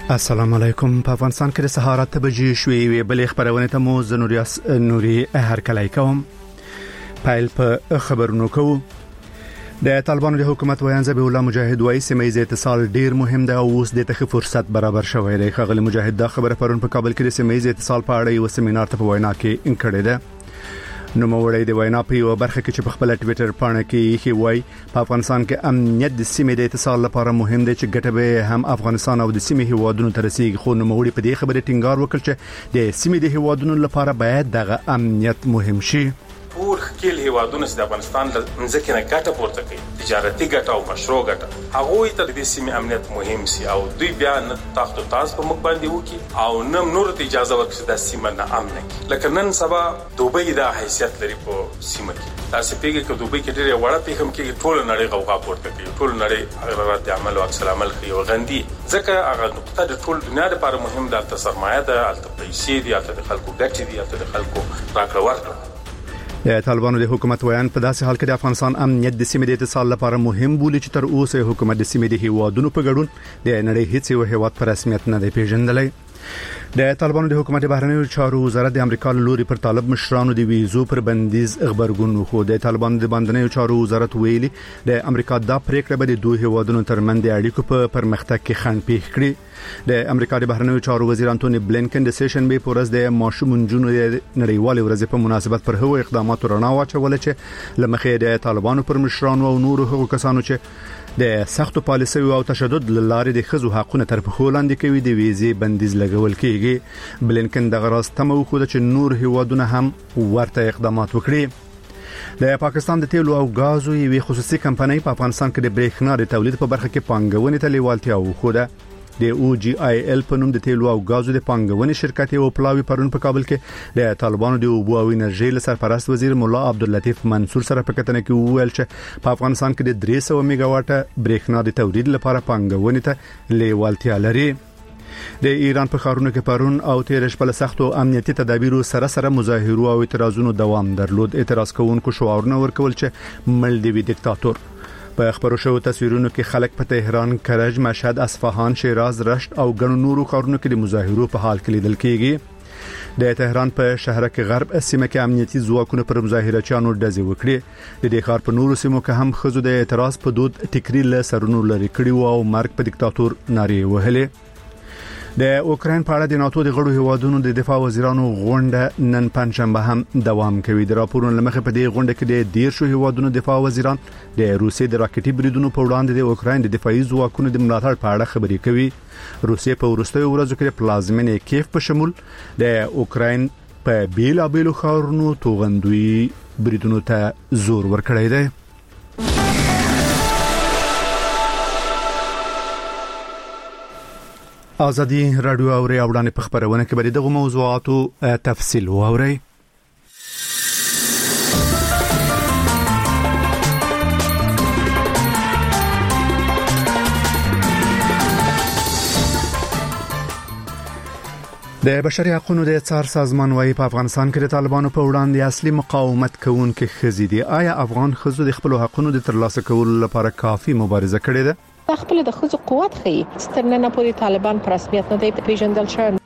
السلام علیکم. په افغانستان کې د سهار 8 بجې شوې بلې خبرونه ته مو نوري هرکلی کوم. پایل په خبرونو کوو. د طالبانو د حکومت ویان ذبیح الله مجاهد وایي سیمه اتصال ډیر مهم ده او اوس د تخ فرصت برابر شوی دی. خغل مجاهد دا خبره پرون په کابل کې د سیمه اتصال په اړه یو سیمینار ته په وینا کې انکړه ده. نو موړی د وینا په یو برخه کې چې په خپل ټوئیټر باندې کې وایي په افغانستان کې امنیت د سیمې د اتصال لپاره مهم دی چې ګټه به هم افغانستان او د سیمې هیوادونو تر رسیدي. خو نو موړی په دې خبره ټینګار وکړ چې د سیمې د هیوادونو لپاره باید دغه امنیت مهم شي. ټول خپل هیوادونه د افغانستان د ځمکې نه ګټه پورته کوي، تجارتي ګټه او مشروع ګټه. هغه ته د سیمې امنیت مهم سي او دوی بیا نه تخت او تاس په مخ باندې وکي او نم نور ته اجازه ورکړي د سیمه نه امن کی. لکه نن سبا دوبۍ د حیثیت لري په سیمه کې. تاسو پیګه کې دوبۍ کې ډېر وړه پیغام کې ټول نړۍ غوغا پورته کوي، ټول نړۍ رد عمل او عکس العمل کوي او غندي. ځکه هغه نقطه د ټول دنیا لپاره مهم ده. تاسو سرمایه ده، البته پیسې دي، البته خلکو ګټې دي، البته خلکو راکړه ورکړه. د طالبانو د حکومت ویان په داسې حال کې د افغانستان امنیت د سیمې د اتصال لپاره مهم بولي چې تر اوسه حکومت د سیمې د هیوادونو په ګډون د نړۍ هیڅ یو هیواد پر رسمیت نه دی پیژندلی. د طالبانو د حکومت بهرنیو چارو وزارت د امریکا لوري پر طالب مشرانو د ویزو پر بندیز خبرګون وکړ. د طالبانو د بهرنیو چارو وزارت ویلي د امریکا د پریکړه به د دوه هیوادونو ترمنځ د اړیکو په پرمختګ کې خنډ پیښ کړي. د امریکا د بهرنیو چارو وزیر انټونی بلینکن د سیشن به پورز د ماشومونجونو د نړیوال ورځ په مناسبت پر هغو اقداماتو رڼا واچول چې لمخې د طالبانو پر مشرانو او نورو هغو کسانو چې د سختو پالیسي او تشدد لارې د خزو حقونه تر پښو لاندې کوي د ویزې بندیز لګول کیږي. بلینکن د غراس تمو خو د نور هیوادونه هم ورته اقدامات وکړي. د پاکستان د تیلو او غازو یوه خصوصي کمپنۍ په افغانستان کې د برېښنا د تولید په برخه کې پانګونې ته لیوالتیا وښوده. د OGIL په نوم د تیلو او غازو د پانګونې شرکت او پلاوی پرون په کابل کې د طالبانو د اوبو او انرژي له سرپرست وزیر مولا عبداللطیف منصور سره په کتنه کې وویل چې په افغانستان کې د 300 میگا واټه برېښنا د تولید لپاره پانګونې ته لیوالتیا لري. د ایران په خارونو کې پرون او تیر شپه له سختو امنیتي تدابیرو سره مظاهرو او اعتراضونو دوام درلود. اعتراض کوونکو شعارونه ورکول چې مړ دی دیکتاتور. په خبرو شوو تصویرونو کې خلک په تهران، کرج، مشهد، اصفهان، شیراز، رشت او ګڼو نورو ښارونو کې د مظاهرو په حال کې لیدل کېږي. د تهران په شهرک غرب سیمه کې امنیتي ځواکونو پر مظاهرچیانو ډزې وکړې. د دې ښار په نورو سیمو کې هم خزو د اعتراض په دود ټیکري له سرونو لري کړي او مرګ په دیکتاتور نارې وهلې. د اوکراین په اړه د ناتو د غړو هیوادونو د دفاع وزیرانو غونډه نن پنځشنبه هم دوام کوي. د راپورونو لمخې په دې غونډه کې د 10 هیوادونو دفاع وزیران د روسیې د راکټي بریدونو په وړاندې د اوکراین د دفاعي ځواکونو د ملاتړ په اړه خبرې کوي. روسیې په وروستیو ورځو کې د پلازمینې کیف په شمول د اوکراین په بیلابیلو ښارونو توغندوی بریدونو ته زور ورکړی دی. آزادی رادیو او ریاوډانه په خبرونه کې به دغه موضوعاتو تفصیل واوري. د بشري حقوقو د څار سازمان وايي په افغانستان کې د طالبانو په وړاندې اصلي مقاومت کوونکي خزي دي. آیا افغان خزو د خپل حقوقو د ترلاسه کولو لپاره کافي مبارزه کړې ده؟ خپل د خزو قوت خي سترنه پوری طالبان پر رسمیت نه دی پیژندل شوی.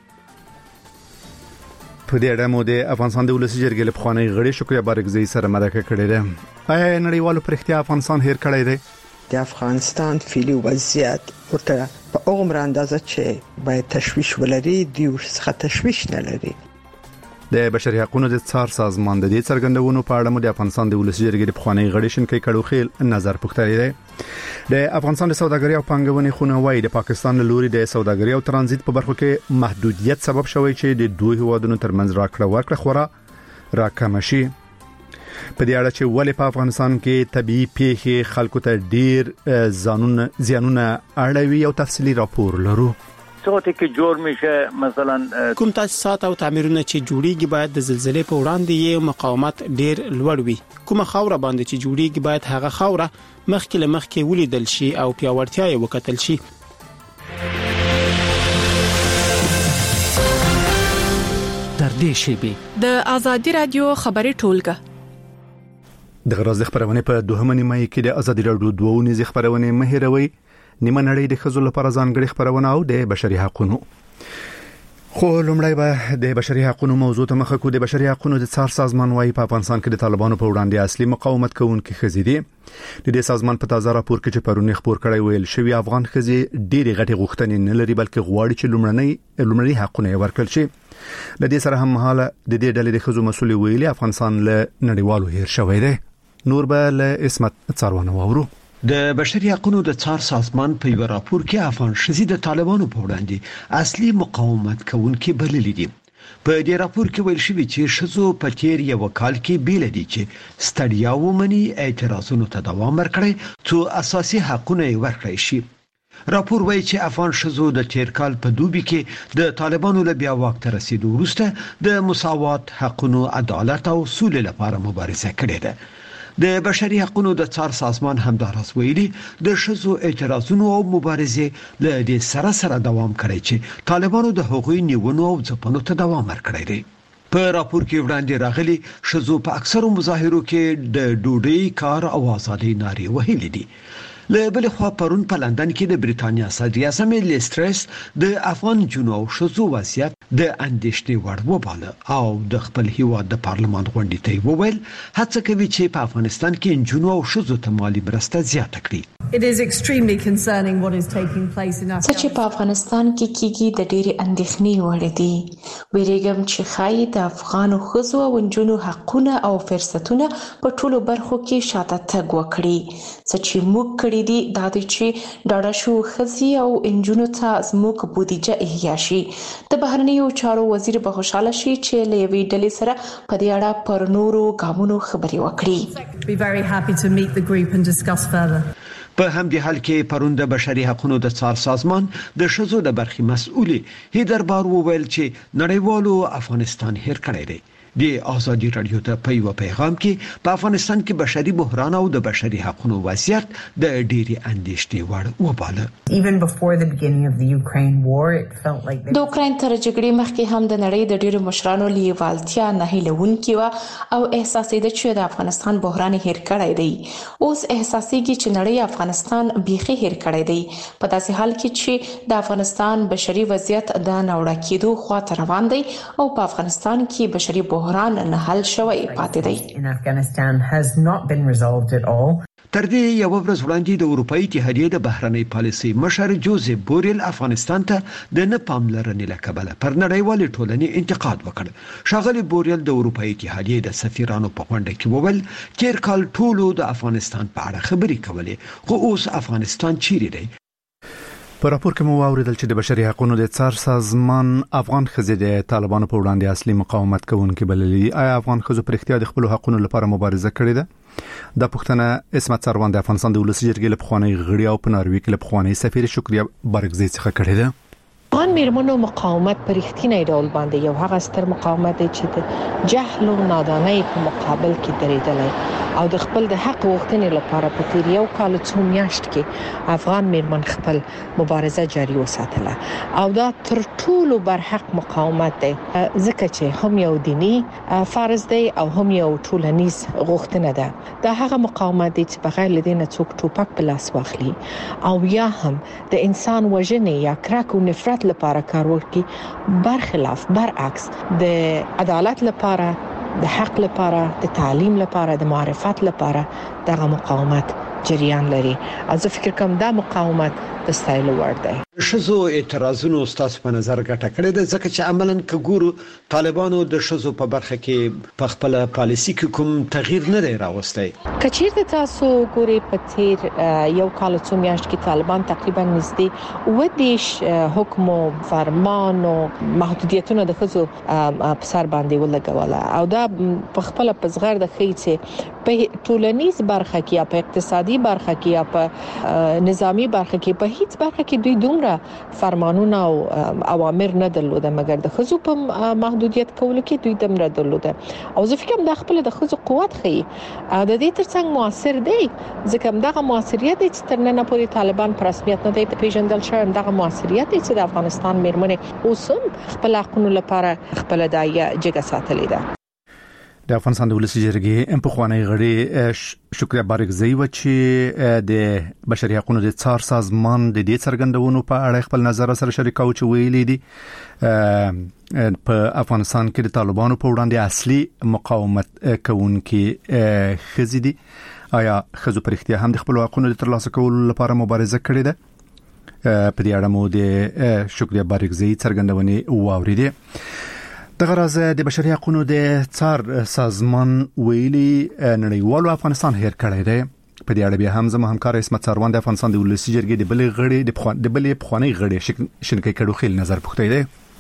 په دې اړه مو د افغانستان د ولسی جرګې له خوانی غړي شکریا بارګزئی سره مرکه کړې ده. آیا نړیوالو پر اختیار افغانستان هیر کړی دی؟ د افغانستان فعلی وضعیت ورته په عمر اندازه چې باید تشویش ولري دی څخه تشویش نه لري. د بشري حقوقو د څار سازمان د دې څرګندونو په اړه مو د افغانستان د ولسی جرګې د خوانی غړي شنکې کړو خیل نظر پوښتنه دی. د افغانستان د سوداګرۍ او پانګونې خونه وايي د پاکستان له لوري د سوداګرۍ او ترانزیت په برخو کې محدودیت سبب شوی چې د دوه هیوادونو ترمنځ راکړه ورکړه خورا راکم شي. په دې اړه چې ولې په افغانستان کې طبيعي پیښې خلکو ته ډیر زیانونه اړوي او تفصیلی راپور لرو. څوته کې جوړ میشه مثلا کوم تاسیسات او تعمیرونه چې جوړیږي باید د زلزلې په وړاندې یې مقاومت ډیر لوړ وي. کومه خاوره باندې چې جوړیږي باید هغه خاوره مخکې له مخکې ولیدل شي او پیاوړتیا یې وکتل شي. تر دې شیبې د آزادی رادیو خبري ټولګه د غراز خبرونه په دوهمه نیمه کې د آزادی رادیو 2 نيزه خبرونه مهیروي. نیمه نړۍ د ښځو لپاره ځانګړي خبرونه او د بشري حقوقو. خو لومړی به د بشري حقوقو موضوع ته مخه کو. د بشري حقوقو د څار سازمان وايي په افغانستان کې د طالبانو په وړاندې اصلي مقاومت کوونکي ښځې دي. د دې سازمان په تازه راپور کې چې پرونی خبر کړی ویل شوی افغان ښځې ډېری غټي غوښتنې نه لري بلکې غواړي چې لومړني حقونه ورکړل شي. د دې سره هم مهاله د دې ډلې د ښځو مسؤل ویلي افغانستان له نړیوالو هیر شوی دی. نور به له اسمت څارونه وورو. د بشري حقوقو د څار سازمان په یو راپور کې افغان ښځې د طالبانو په وړاندې اصلي مقاومت کوونکي بللي دي. په دې راپور کې ویل شوی چې ښځو په تیر یو کال کې بیل دي چې ستړیا ومني اعتراضونو ته دوام ورکړي څو اساسي حقونه یې ورکړي شي. راپور وایي چې افغان ښځو د تیر کال په دوبي کې د طالبانو له بیا واک ته رسیدو وروسته د مساوات حقونو عدالت او سولې لپاره مبارزه کړې ده. د بشري حقوقو د څار سازمان همدارس ویلي د ښځو اعتراضونو او مبارزې له دې سره دوام کړی چې طالبانو د حقوقي نیونو او ځپنو ته دوام ورکړی دی. په راپور کې وړاندې راغلي ښځو په اکثرو مظاهرو کې د ډوډۍ کار او ازادي نارې وهلې دي. له بل خوا پرون په لندن کې د بریتانیا صدر اعظم لیسترس د افغان جنو او ښځو وضعیت د اندېښنې وړ وباله او د خپل هیواد د پارلمان غونډې ته وویل هڅه کوي چې په افغانستان کې جنو او ښځو ته مالی مرسته زیاته کړي. It is extremely concerning what is taking place in Afghanistan. چې په افغانستان کې کیږي د ډېری اندېښنې وړ دي. ویریږم چې خای د افغان ښځو او جنو حقونه او فرصتونه په ټولو برخو کې شاته تګ وکړي. چې موږ کړي دي دا چې ډاډه شو ښځې او انجونو ته زموږ بودیجه احیا شي. د بهرنیو چارو وزیر به خوشاله شي چې له یوې ډلې سره په دې اړه پر نورو ګامونو خبرې وکړي. Be very happy to meet the group and discuss further. په همدې حال کې پرون د بشري حقوقو د څار سازمان د ښځو د برخې مسؤلې هیدر بار وویل چې نړیوالو افغانستان هیر کړی دی. د آزادي رادیو ته په یو پیغام کې په افغانستان کې بشري بحران او د بشري حقوقو وضعیت د ډېری اندېښنې وړ وباله. Even before the beginning of the Ukraine war it felt like د اوکراین تر جګړې مخکې هم د نړۍ د ډېرو مشرانو لیوالتیا نه هیلونکې و او احساسېده چې د افغانستان بحران هیر کړی دی. اوس احساسېږي چې نړۍ افغانستان بیخي هیر کړی دی په داسې حال کې چې د افغانستان بشري وضعیت د ناوړه کېدو خواته روان دی او په افغانستان کې بشري بحران نه حل شوی پاتې دی. In Afghanistan has not been resolved at all. تر دې یو ورځ وړاندې د اروپאי اتحادیې د بهرنۍ پالیسۍ مشر جوزف بوریل افغانستان ته د نه پاملرنې له کبله پر نړیوالې ټولنې انتقاد وکړ. ښاغلي بوریل د اروپאי اتحادیې د سفیرانو په غونډه کې وویل تیر کال ټولو د افغانستان په اړه خبرې کولې خو اوس افغانستان چیرې دی. په راپور کې مو واوریدل چې د بشري حقوقو د څار سازمان افغان ښځې د طالبانو په وړاندې اصلي مقاومت کوونکي بللي. آیا افغان ښځو پر اختیار د خپل حقوقو لپاره مبارزه کړې ده؟ دا پوښتنه اسمت څاروان د افغانستان د ولسي جرګې له پخوانۍ غړي او په ناروې کې له پخوانۍ سفیر شکریا برګزی څخه کړې ده. افغان میرمنو مقاومت پر اختیار ډول باندې یو هغه ستر مقاومت دی چې د جهل او نادانۍ په مقابل کې درېدلی او د خپل د حق غوښتنې لپاره په تیر یو کال څو میاشت کې افغان میرمن خپل مبارزه جاري وساتله او دا تر ټولو برحق مقاومت دی ځکه چې هم یو دینی فرض دی او هم یو ټولنیز غوښتنه ده. دا هغه مقاومت دی چې بغیر له دې نه څوک ټوپک په لاس واخلي او یا هم د انسان وژنې یا کرک او نفرت لپاره کار وکړي برخلاف برعکس د عدالت لپاره د حق لپاره د تعلیم لپاره د معرفت لپاره دغه مقاومت جریان لري. از فکر کوم دا مقاومت د ستایلو وړ دی. ښځو اعتراضونو ستاسو په نظر ګټه کړې ده ځکه چې عملاً کګورو طالبانو د ښځو په برخه کې په خپل پالیسي کې کوم تغییر نه دی راوستی. کچېرته تاسو ګوري په تیر یو کال څو میاشت کې طالبان تقریبا نږدې 20 حکم او فرمان او محدودیتونه د ښځو په سر باندې ولګوله او دا په خپل پزغر د خېڅه په ټولنیز برخه کې یا په اقتصادي برخه کې یا په نظامی برخه کې په هیڅ برخه کې دوی دومره فرمانونه او اوامر نه درلوده مګر د ښځو په محدودیت کولو کې دوی دمره درلوده او زه فکر کوم د خپل د ښځو قوت ښيي او د دې ترڅنګ موثر دی ځکه دغه موثریت چې تر نن پورې طالبان پر رسمیت نه دی پیژندل شوی دغه موثریت چې د افغانستان میرمنې اوس هم خپل حقوقو لپاره خپل دایې جګه ساتلې ده. د افغانستان د ولسی جرګې په خوانی غړي شکریا بارګزی و چې د بشري حقوقو د څار سازمان د دې څرګندونو په اړه خپل نظر سره شریکاو چې ویلي دي په افغانستان کې د طالبانو په وړاندې اصلي مقاومت کوونکي خزي دي آیا خزو پر اختیار هم د خپل حقوقو د ترلاسه کولو لپاره مبارزه کړې ده په دې اړه مو د شکریا بارګزی څرګندونې واوریدې د غرض د بشري حقوقو د څار سازمان ویلي نړیوالو افغانستان هیر کړی دی په دې اړه به هم زموږ همکار اسمت سروان د افغانستان د ولسی جرګې د بلې غړي د بلې پخوانی غړي شنکې کډو خیل نظر پوښتې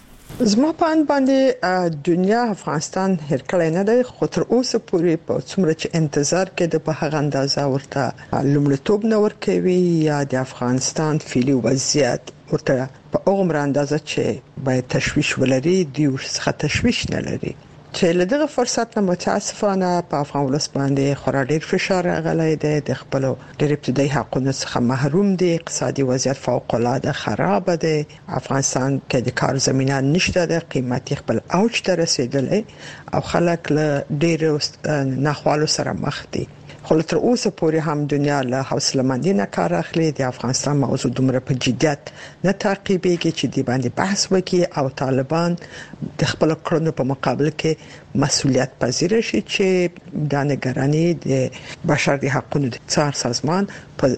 دی زما په ان باندې دنیا افغانستان هیر کړی نه دی خو تر اوسه پورې په څومره چې انتظار کې د په هغه اندازه ورته لومړیتوب نه ورکوي یا د افغانستان فعلی وضعیت ورته په اوغمر اندازه چې باید تشویش ولري دی څخه تشویش نه لري چې لدغه فرصت نه متاسفانه په افغان ولس باندې خورا ډیر فشار راغلی دی د خپل ډیر ابتدایي حقوقو څخه محروم دي اقتصادي وضعیت فوق العاده خراب دی افغانستان کې د کار زمينه نشته د قیمتي خپل اوج ته رسیدلی او خلک له ډیر ناخوالو سره مخ دي خو تر اوسه پورې هم دنیا له حوصله مندي نه کار اخلي د افغانستان موضوع دومره په جديت نه تعقیبېږي چې دی باندې بحث وکړي او طالبان د خپل کړنو په مقابل کې مسؤلیت پذیر شي چې د نگرانی د بشري حقوقو د څار سازمان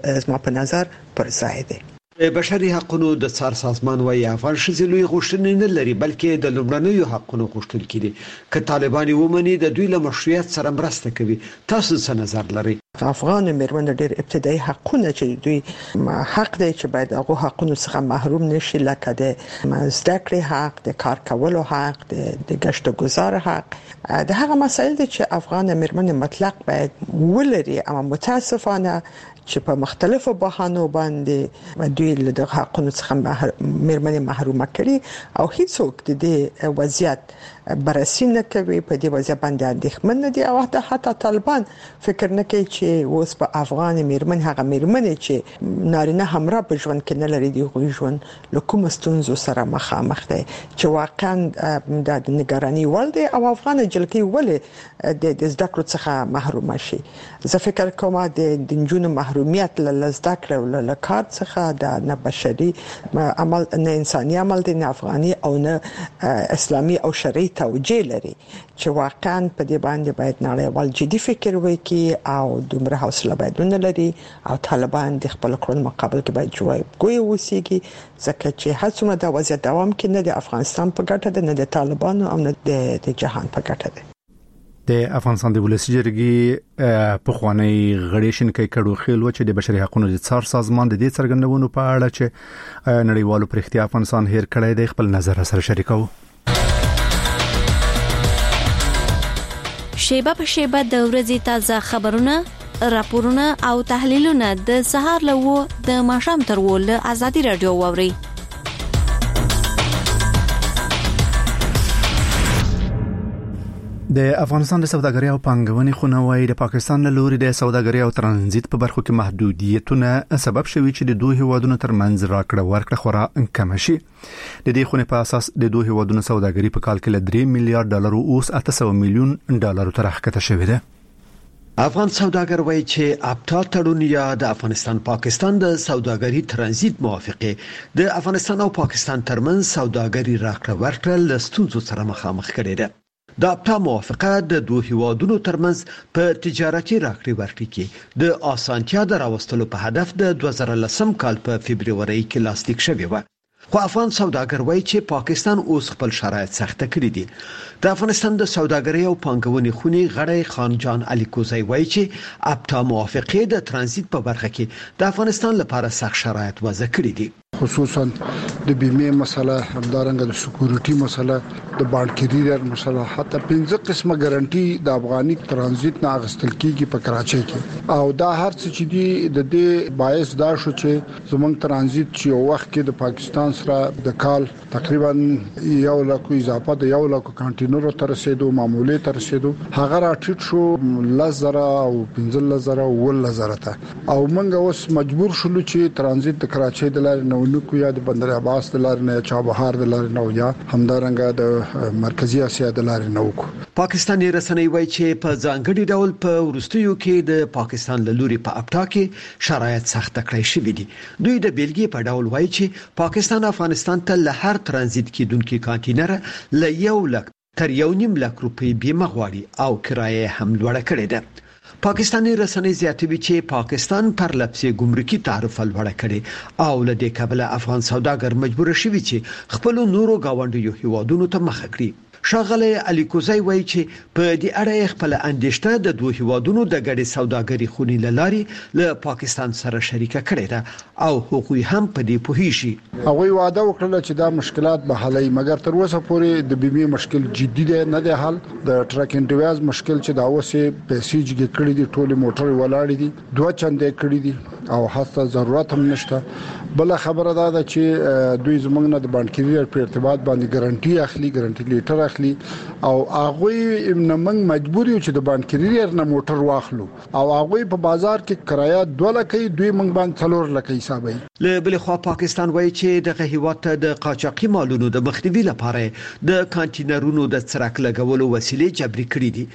په نظر پر ځای دی بشري حقوقو د څار سازمان وايي افغان شذ لوی غوښتنې نه لري بلکې د لومړنیو حقوقو غوښتل کړي ک طالبان ومني د دوی له مشروعیت سره مرسته کوي تاسو څه نظر لري افغان مېرمن ډېر ابتدایي حقونه چې دوی حق دی چې باید هغه حقونو څخه محروم نشي لکه د زده کړې حق د کار کولو حق د گشت و گذار حق د هغه مسایل چې افغان مېرمن مطلق باید ولري اما متاسفانه چې په مختلفو بهانو باندې دوی له حقونو څخه مېرمنې محرومه کړي او هیڅوک د دې وضعیت بررسي نه کوي په دې وضعیت باندې اندېښمن نه دي او حتی طالبان فکر نه کوي چې اوس په افغان مېرمن هغه مېرمنې چې نارینه همراه په ژوند کې نه لري د ژوند له کوم ستونزو سره مخامخ دي چې واقعا د نگرانی ول دي او افغان جلګي ولې د زده کړو څخه محروم شي زه فکر کوم د جنونو محرومیت له زده کړو له کار څخه د نه بشري عمل نه انساني عمل دی نه افغاني او نه اسلامي او شرعي توجیه لري چې واقعا په دې باندې باید نړیوال جدي فکر وکړي او دومره حوصله باید ولري او طالبان د خپل کړنو مقابل کې باید جوابګوی وسیږي ځکه چې هڅونه د وضعیت دوام کې نه د افغانستان په ګټه ده نه د طالبانو او نه د جهان په ګټه ده د افغانستان د ولسی جرګې په خوانی غړي شنکې کډو خیل و چې د بشري حقوقو د څار سازمان د دې څرګندونو په اړه چې نړیوالو پر اختیار افغانستان هیر کړی دی خپل نظر سره شریکاو شیبه په شیبه د ورځې تازه خبرونه راپورونه او تحلیلونه د سهار له د ماښام تر ول ازادي رادیو ووري د افغانستان د سوداګرۍ او پانګونې خونه وايي د پاکستان له لوري د سوداګرۍ او ترانزیت په برخو کې محدودیتونه سبب شوي چې د دوه هیوادونو ترمنځ راکړه ورکړه خورا کم شي د دې خونه په اساس د دوه هیوادونو سوداګرۍ په کال کې له 3 میلیارډ ډالر اوس 800 میلیون ډالر تر راکته شوې ده افغان سوداګر وایي چې ابتا تړون یا د افغانستان پاکستان د سوداګرۍ ترانزیت موافقه د افغانستان او پاکستان ترمنځ سوداګرۍ راکړه ورکړه له ستونزو سره مخامخ کړي ده د ابتا موافقه د دوه هیوادونو ترمنځ په تجارتي راکړې ورکړې کې د اسانتیا دراوستلو په هدف د 2010 کال په فبرवरी کې لاسلیک شوی و خو افغان سوداګر وایي چې پاکستان اوس خپل شرایط سخت کړي دي د افغانستان د سوداګرۍ او پانګونې خونې غړی خان جان علي کوزی وایي چې ابتا موافقه د ترانزیت په برخه کې د افغانستان لپاره سخت شرایط وضع کړي دي خصوصا د بیمه مسله همدارنګه د سکیورټي مسله د بانکیری مسله حتی 15 قسمه ګارانټي د افغاني ترانزیت نه اغستل کیږي په کراچۍ کې او دا هر څه چې دی د دې باعث دا شو چې زمونږ ترانزیت چې یو وخت کې د پاکستان سره د کال تقریبا 1 لک اضافه د 1 لک کانټینرو تر رسیدو معمولی تر رسیدو هغه راټیټ شو لزره او 15000 او 10000 ته او موږ اوس مجبور شولو چې ترانزیت د کراچۍ د لارې نو کو یا د بندر آباد عباس د لارې نه چابهار د لارې نه یا همدارنګه د مرکزی اسیا د لارې نه وکړو. پاکستاني رسنۍ وایي چې په ځانګړي ډول په ورستیو کې د پاکستان له لوري په اپټا کې شرایط سخت کړی شوی دي. دوی د بیلګې په ډول وایي چې پاکستان افغانستان ته له هر ترانزیت کیدونکو کانټینر له 1 لک تر 1.5 لک روپۍ بیمه غواړي او کرایه هم لوړه کړې ده. پاکستاني رسنۍ زیاتوي چې پاکستان پر لپسې ګمرکي تعرفه لوړه کړې او له دې کبله افغان سوداګر مجبور شوي چې خپل نورو گاونډیو هیوادونو ته مخه کړي. ښاغلی علي کوزی وایي چې په دې اړه خپل اندېښنه د دوه هیوادونو د ګډې سوداګرۍ خونې له لارې له پاکستان سره شریکه کړې ده او هغوی هم په دې پوهیږي. هغوی وعده وکړه چې دا مشکلات به حلوي، مګر تر اوسه پورې د بیمې مشکل جدي دی نه دی حل. د ټرک انډیواز مشکل چې دا اوسه پیسې جګ کړې دي، ټول موټر ولاړې دي، دوه چندې کړې دي او حتی ضرورت هم نشته. بل خبره ده چې دوی زمونږ نه د بانکي په ارتباط باندې ګارانټي اخلي، ګارانټي لیټر اخلي او هغه نمنګ مجبور یو چې د بانکي نه موټر واخلو او هغه په بازار کې کرایه 2 لکه دوی منګ باندې 3 لکه حسابي. له بل خوا پاکستان وایي چې دغه هیواد ته د قاچاقي مالونو د مخنیوي لپاره د کانټینرونو د څرک لګولو وسیلې جبري کړې دي.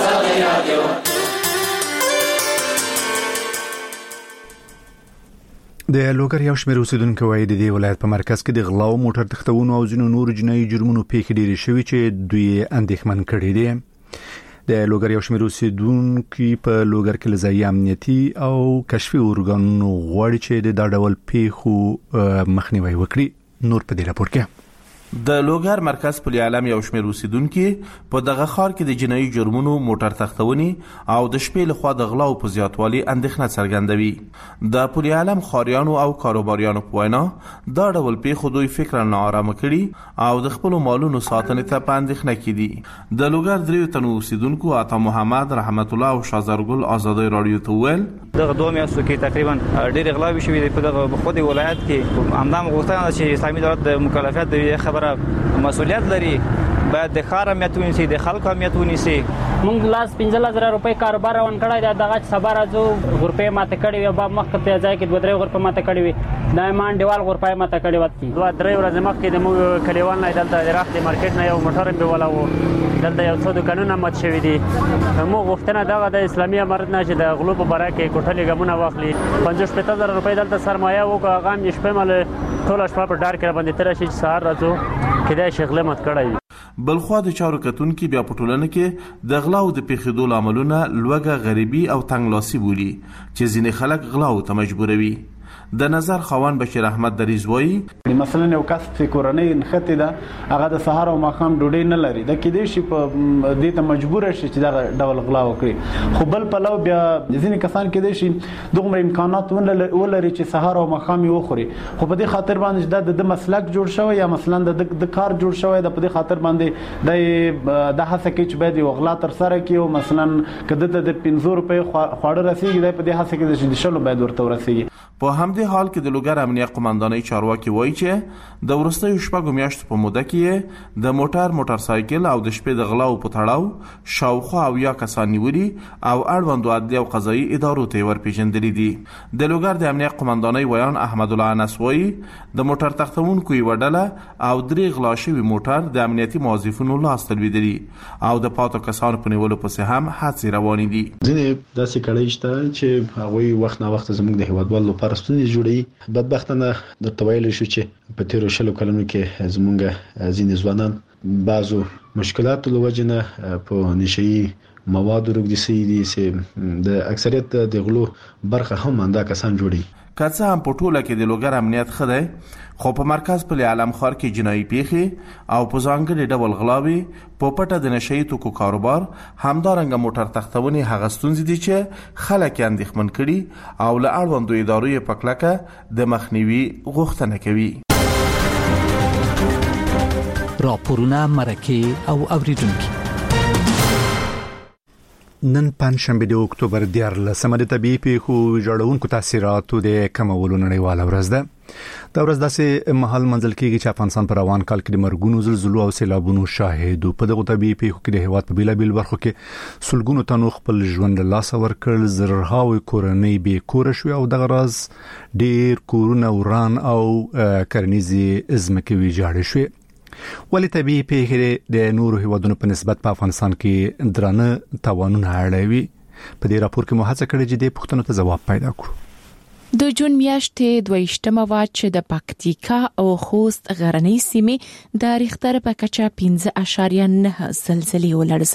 د لوګر یو شمېر اوسیدونکو وایي د دې ولایت په مرکز کې د غلا او موټر تختونو او ځینو نور جنایي جرمونو پیښې ډېرې شوې چې دوی اندېښمن کړي دي. د لوګر یو شمېر اوسیدونکو په لوګر کې لزایي امنیتي او کشفي اورګانونو غواړي چې د دا ډول پیښو مخنیوي وکړي. نور په دې راپور کې د لوګر مرکز پلی عالم یو شمېر اوسیدونکو په دغه ښار کې د جنایي جرمونو موټر تختونی او د شپې لخوا د غلا او په زیاتوالي اندېښنه څرګندوي. د پلی عالم خاریانو او کاروباریانو په وینا دا ډول پیښو دوی فکر نه آرام کړي او د خپل مالونو ساتنې ته په اندېښنه کې دي. د لوګر دریو تنو اوسیدونکو عطا محمد، رحمت الله او شازرګل آزادۍ رادیو ته ویل دغه 2 میاشتو کې تقریبا ډېر غلاوي شوې په دغه خودي ولایت کې. همدام غوښتنه چې اسلامي دولت د مکلفیت د خبره مسؤلیت لري، باید د خار امنیت ونیسي، د خلکو امنیت ونیسي. مونږ لاس 15000 روپۍ کاروبار روان کړی دی، دغه صبر ازو غرپې ماته کړی وي، با مخ ته ځای کې 2-3 غرپې ماته کړی وي، دایمان دیوال غرپې ماته کړی وتی 2-3 ورځې مخکې د مو کلیوال نه دلته د راخت مارکیټ نه یو موټر به ولا وو، دلته یو څو دکانونه مات شوی دي. مو غوښتنه دغه د اسلامي امارت نه چې د غلو په باره کې کوټلې ګمونه واخلي. 55000 روپۍ دلته سرمایه وکړه، هغه هم شپه مل ټول شپه په ډار کې باندې تر شي سهار راځو کله شغله مت کړی. بلخوا د چارو کتونکو بیا په ټولنه کې د غلا او د پیښېدو لاملونه لوګه غریبي او تنګلاسي بولي چې ځینې خلک غلا او ته مجبوروي. د نظر خوان بشیر احمد دریز وایي مثلا یو کس چې کورنۍ نخته ده هغه د سهار او ماښام ډوډۍ نه لري، د کېدې شي په دې ته مجبور شي چې دا ډول غلا وکړي. خو بل په لو بیا ځینې کسان کېدې شي دومره امکانات ولري چې سهار او ماښام یې وخوري، خو په دې خاطر باندې د مسلک جوړ شوی یا مثلا د کار جوړ شوی د په دې خاطر باندې د هڅه کې چې باید یو غلا تر سره کړي او مثلا کده د 500 روپۍ خواړه رسیږي د په دې هڅه کې د شلو باید ورته ورسیږي. په همدې حال کې د لوګر امنیت قومندانۍ چارواکي وایي چې د وروستیو شپږو میاشتو په موده کې د موټر سایکل او د شپې د غلا او په تړاو شاوخوا 70 کسان نیولي او اړوندو عدلي او قضایي ادارو ته ورپېژندلي دي. د لوګر د امنیت قومندانۍ ویان احمد الله انس وایي د موټر تختونکو یو ډله او 3 غلا شوي موټر د امنیتي موظفینو لاس ته لوېدلي او د پاتو کسانو په نیولو پسې هم هڅې روانې دي. ځینې داسې کړۍ شته چې هغوی وخت نه وخت زموږ د هیوادوالو لپاره ستونزې جوړوي. بدبختانه درته ویلی شو چې په تیرو 10 کلونو کې زموږ ځینې ځوانان بعضو مشکلاتو له وجې نه په نشهیي موادو روږدي شوي دي چې د اکثریت د غلو برخه هم همدا کسان جوړي. که څه هم په ټوله کې د لوګر امنیت ښه دی، خو په مرکز پل عالم ښار کې جنایي پیښې او په ځانګړي ډول غلاوې، په پټه د نشهیي توکو کاروبار، همدارنګه موټر تختونې هغه ستونزې دي چې خلک یې اندېښمن کړي او له اړوندو ادارو یې په کلکه د مخنیوي غوښتنه کوي. راپورونه، مرکې او اوریدونکي. نن پنځشنبه د اکتوبر 14 د طبيعي پیښو جوړونکو تاثیراتو د کمولو نړیواله ورځ ده. دا ورځ داسې محل منځل کېږي چې افغانستان پر روان کال کې د مرګونو زلزلو او سیلابونو شاهد په دغه طبيعي پیښو کې د هیواد په بیلابیل برخو کې سلګونو تنو خپل ژوند له لاسه ورکړل، زرهاوي کورنۍ بې کور شو او دغه راز ډېر کورونه وران او کرنيزي ازمکه ویجاړ شو. ولې طبيعي پیښې د نورو هیوادونو په نسبت په افغانستان کې درانه تاوانونه اړوي؟ په دې راپور کې مو هڅه کړې چې د پوښتنو ته ځواب پیدا کړو. د جون میاشتې 22مه وا چې د پکتیکا او خوست غرنۍ سیمې د ریختر په کچه 5.9 زلزلې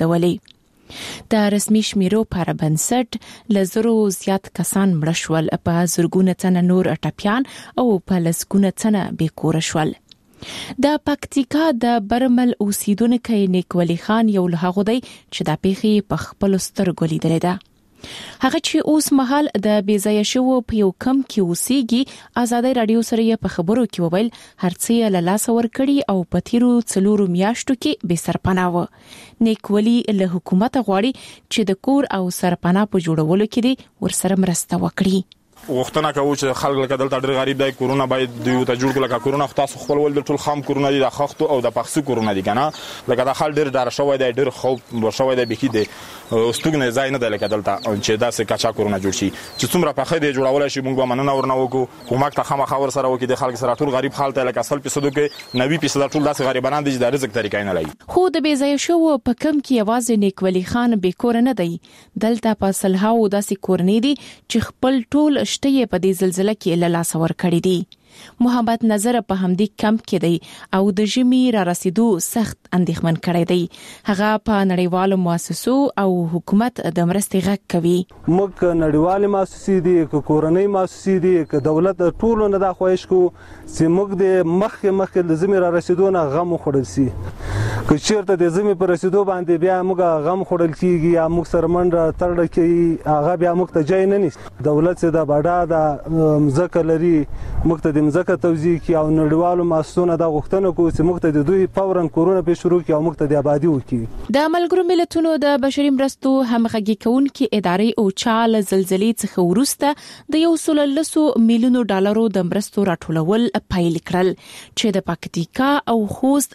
ولړزولې. د رسمي شمیرو پر بنسټ لزرو زیات کسان مړ شول، په زرګونه تنه نور ټپيان او په لسګونه تنه بې کور شول. د پکتیکا د برمل اوسیدونکو نیکولي خان یو له هغه دی چې د پیښې په خپل سترګو لیدل ده. هغه چې اوس مهال د بیځای شو په یو کم کې اوسېږي، آزادۍ رادیو سره یې په خبرو کې وویل هرڅه له لاس ور کړی او په تیرو 4 میاشتو کې به سرپناه نیکولي له حکومت غواړي چې د کور او سرپناه په جوړولو کې دي ورسره مرسته وکړي. وختونه کوي چې خلک لکه دلته ډېر غریب دی، کورونه باید دوی ته جوړ کړي. لکه کورونه تاسو خپل ول د ټول خام کورونه دي، د خښتو او د پخسو کورونه دي کنه. لکه دا خل ډېر ډار شوی دی، ډېر خوب شوی دی، بکی دی ستوګنه ځای نه دی لکه دلته چې داسې کچا کورونه جوړ شي چې څومره په خې دی جوړول شي. موږ به مننه ورنه وکړو، کومک ته خامخا ور سره وکړي. د خلک سره ټول غریب حالت لکه 100% کې 90% ټول داسې غریبانان دي چې د رزق طریقې نه لري. خو د بیځای شو په کم کې आवाज نیکولي خان به کور نه دی. دلته په سلهاو داسې کورنۍ دي چې خپل ټول شته په دې زلزلہ کې له لاس ور کړی دي. محمد نظر په همدې کمپ کې دی او د ژمي را رسیدو سخت اندېښمن کړی دی. هغه په نړیوالو مؤسسو او حکومت د مرستې غږ کوي. موږ نړیوالې مؤسسې دي، کورنۍ مؤسسې دي، دولت ټول نه دا خواهش کوو چې موږ د مخکې د ژمي را رسیدو نه غم خوړل سي. که چیرته د ژمي پر رسیدو باندې بیا موږ غم خوړل کیږي یا موږ سره منډه تړل کیږي، هغه بیا موږ ته ځای نه نیسي. دولت چې د باډا د مزکه لري، موږ ته د مزکه توزیع کی او نړیوالو مؤسسونو دا غوښتنه کوي چې موږ ته د دوی فورا کورونه په شروع کی او موږ ته د آبادی وکړي. د ملګرو ملتونو د بشري مرستو همغږي کونکي ادارې او چال زلزلې څخه ورسته د 1.3 میلیون ډالرو د مرستو راټولول پیل کړل چې د پکتیکا او خوست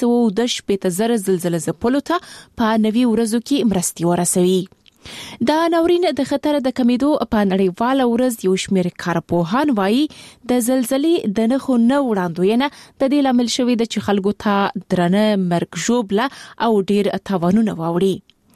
310 زلزلې زپلو ته په 90 ورځو کې مرستي ورسوي. دا ناورین د خطر د کمیدو په نړیواله ورځ یو شمېر کارپوهان وایي د زلزلې د نخو نه وړاندوینه د دې لامل شوی د چې خلکو ته درنه مرګ ژوبله او ډیر تاوانونه واوړي.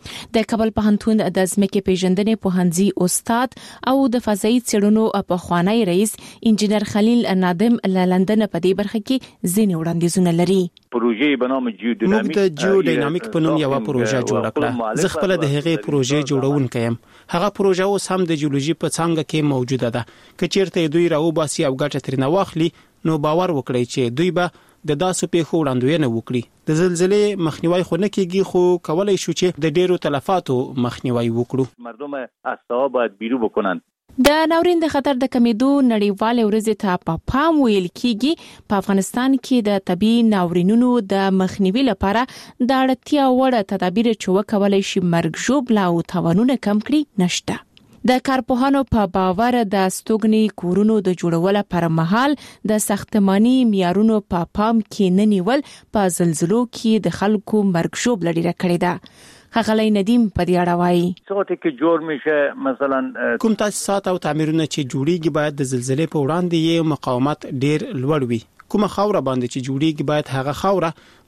د کابل پوهنتون د ځمکې پیژندنې پوهنځي استاد او د فضایي څېړنو په خوانی رئیس انجنیر خلیل نادم له لندن په دې برخه کې ځینې وړاندیزونه لري. پروژې په نوم موږ د جیوډینامیک په نوم یو پروژه جوړه کړه. زه خپل د هغې پروژې جوړونکی یم. هغه پروژه اوس هم د جیولوژي په څانګه کې موجوده ده. که چیرته دوی راوباسي او ګټه ترې نه واخلي نو باور وکړئ چې دوی به د داسو پیښو وړاندوینه وکړي. د زلزلې مخنیوي خو نه کیږي، خو کولای شو چې د ډیرو تلفاتو مخنیوي وکړو. مردم از څاه باید بیرو بکنن. د ناورین د خطر د کمیدو نړیوال ورځ ته په پام ویل کیږي. په افغانستان کې د طبي ناورینونو د مخنیوي لپاره د اړتیا وړ تدابیر چې وکولای شي مرګ ژوبله او تاوانونه کم کړي نشته. د کارپوهانو په باور د ستوګني کورونو د جوړولو پر مهال د ساختماني معیارونو په پام کې نه نیول په زلزلو کې د خلکو مرګ ژوبله ډیره کړې ده. غلای ندیم په دې اړه وایي څوته کې جوړ میشه مثلا کوم تاسیسات او تعمیرونه چې جوړیږي باید د زلزلې په وړاندې یې مقاومت ډیر لوړ وي. کومه خاوره باندې چې جوړیږي باید هغه خاوره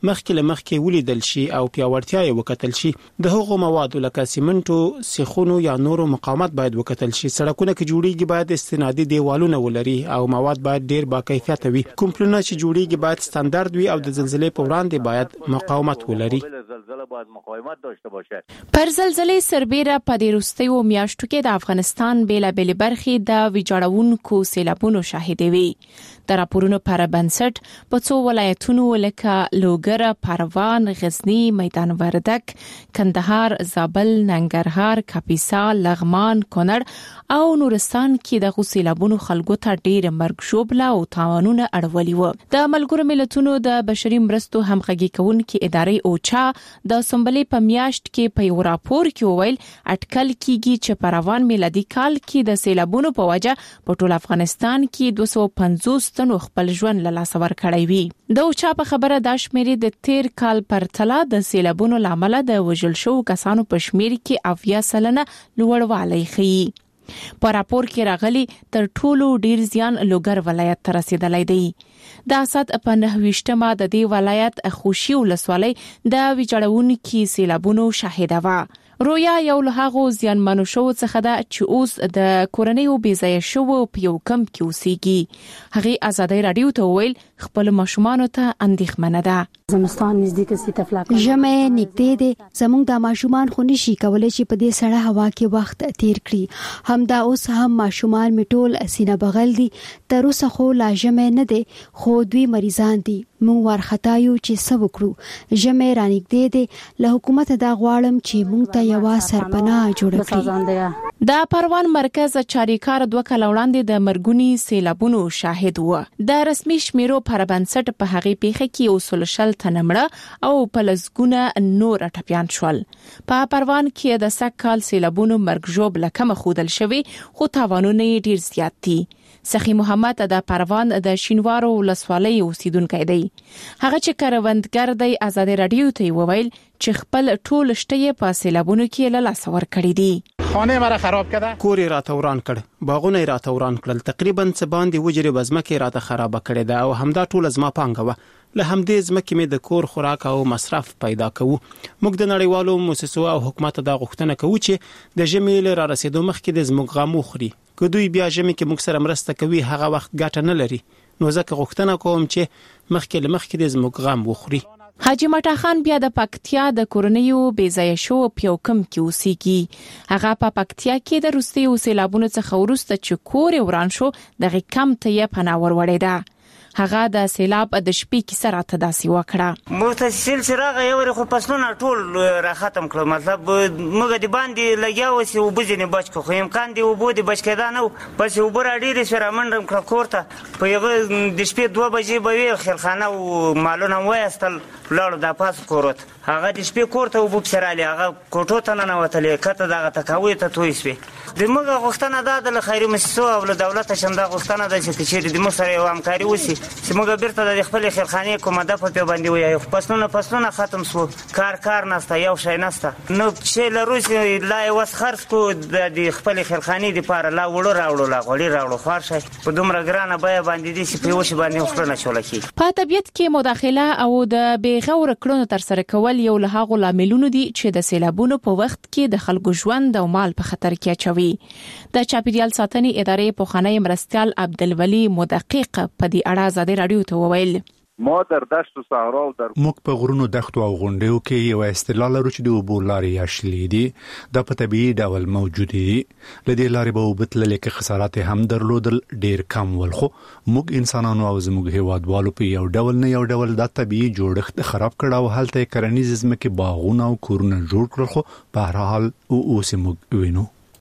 مخکې ولیدل شي او پیاوړتیا یې وکتل شي. د هغو موادو لکه سیمنټو، سیخونو یا نورو مقاومت باید وکتل شي. سړکونه چې جوړیږي باید استنادي دیوالونه ولري او مواد باید ډیر با کیفیت وي. کوم پلونه چې جوړیږي باید ستاندارد وي او د زلزلې په وړاندې باید مقاومت ولري. باید مقاومت داشته باشه. پر زلزلې سربېره په دې وروستیو میاشتو کې د افغانستان بیلابېل برخې د ویجاړونکو سیلابونو شاهدې وي. د راپورونو پر بنسټ په څو ولایتونو لکه لوګر، لوګر، پروان، غزنی، میدان وردک، کندهار، زابل، ننګرهار، کاپیسا، لغمان، کونړ او نورستان کې د سیلابونو خلکو ته ډېر مرګ ژوبله او تاوانونه اړولي وو. د ملګرو ملتونو د بشري مرستو همغږي کوونکې ادارې اوچا د سنبلې په میاشت کې په یو راپور کې وویل اټکل کیږي چې په روان میلادي کال کې د سیلابونو په وجه په ټول افغانستان کې 250 تنو خپل ژوند له لاسه ورکړی وي. د اوچا په خبره د شمیرې د تیر کال پرتله د سیلابونو لامل د وژل شو کسانو په شمیر کې 80% لوړوالی ښیي. په راپور کې راغلي تر ټولو ډیر زیان لوګر ولایت ته رسیدلی دی. د اسد په 9 د دې ولایت خوشي ولسوالۍ د ویجاړونکو سیلابونو شاهده و. رویا یو له هغو زیانمنو شو څخه ده چې اوس د کورنیو بیځایه شو په یو کمپ کې اوسېږي. هغه ازادي رادیو ته ویل خپل ماشومانو ته اندېښمنه ده. زمستان نږدې کې تفلاک ژمه نږدې ده، زموږ د ماشومان خو نشي کولای چې په دې سړه هوا کې وخت تیر کړي. هم دا اوس هم ماشومان میټول سینه بغل دي، تر اوسه خو لا ژمه نه ده، خو دوی مریضان دي. مونږ ورختایو چې څه وکړو. ژمه رانږدې ده، له حکومت دا غواړم چې مونږ ته یو سرپناه جوړ کړي. د پروان مرکز چاریکار 2 کال وړاندې د مرګونی سیلابونو شاهد و. د رسمي شمیرو پر بنسټ په هغه پیښه کې 30 تنمړه او په لسګونه نور ټپيان شول. په پروان کې د سکهال سیلابونو مرګ ژوب لکه خودل شوی، خو تاوانونه ډیر زیات دي. سخی محمد د پروان د شینوارو ولسوالۍ اوسیدونکی دی. هغه چې کروندګر دی ازادي رادیو ته وویل چې خپل ټول شته په سیلابونو کې له لاسه ورکړي دي. خانه مرا خراب کړه، کور راته وران کړ، باغونه راته وران کړل، تقریبا څه باندې وجري بزمکه راته خراب کړي ده او همدا ټول زما پانګه و. له همدې زمکه مې د کور خوراک او مصرف پیدا کوو. موږ د نړیوالو مؤسسو او حکومت د غوښتنه کوو چې د ژمي له رسیدو مخکې د زموږ غمو خوري. که دوی بیا ژمي کې موږ سره مرسته کوي هغه وخت ګټه نه لري، نو ځکه غوښتنه کوم چې مخکې د زموږ غم وخوري. حاجی مټا خان بیا د پکتیا د کورنیو بیځایه شو په کم کې اوسېږي. هغه په پکتیا کې د روسي سیلابونو څخه ورسته چې کور وران شو دغه کم ته یې پناه وروړې ده. هغه د سیلاب د شپې کې سره تداسي وکړه. متصل سراغ یو خو پسونه ټول را ختم کړ، مطلب موږ د باندې لګیاو چې وبځنه بچ خو امکان دی وبو د بچ کېدا نو پس وبر اړې سره منډم کړ کوړه په یغه د شپې 2 بجې به خلخانه او مالونه وایستل لړ د پاس کورت. هغه د شپې کوړه وبو سراله هغه کوټو ته نه وتلې کته دغه تکاوي ته توي سوي. د موږ غوښتنه ده د خیري مؤسسو او د دولت شنده غوښتنه ده چې د موږ سره همکاري وسی چې موږ بیرته د خپل خلخانه کومه د په باندې وایو. پسونه ختم سو، کار نسته، یو شي نسته، نو چې له روسي لا وس خرڅ کو د خپل خلخانه د پاره لا وړو راوړو خور شي په دومره ګرانه بیا باندې دي چې په وښه باندې خپل چول کی. په طبيعت کې مداخله او د بیغور کړنو تر سره کول یو له هغو لاملونو دي چې د سیلابونو په وخت کې د خلکو ژوند او مال په خطر کې اچوي. د چاپیریال ساتنې ادارې پوخانی مرستيال عبدالولي مدقق په دې اړه ازادي رادیو ته وویل ما در دشت و صحرا و در موږ په غرونو دښتو او غونډیو کې یو استدلال لرو چې د اوبو لارې یاشلې دي د په طبيعي ډول موجود دي. لدې لارې به وبتللې کې خسارات هم درلودل ډیر کم ول، خو موږ انسانانو او زموږ هیوادوالو په یو ډول د طبيعي جوړښت خراب کړه او هلته کرنیز ځمکې باغونه او کورونه جوړ کړل. خو په هر حال اوس موږ وینو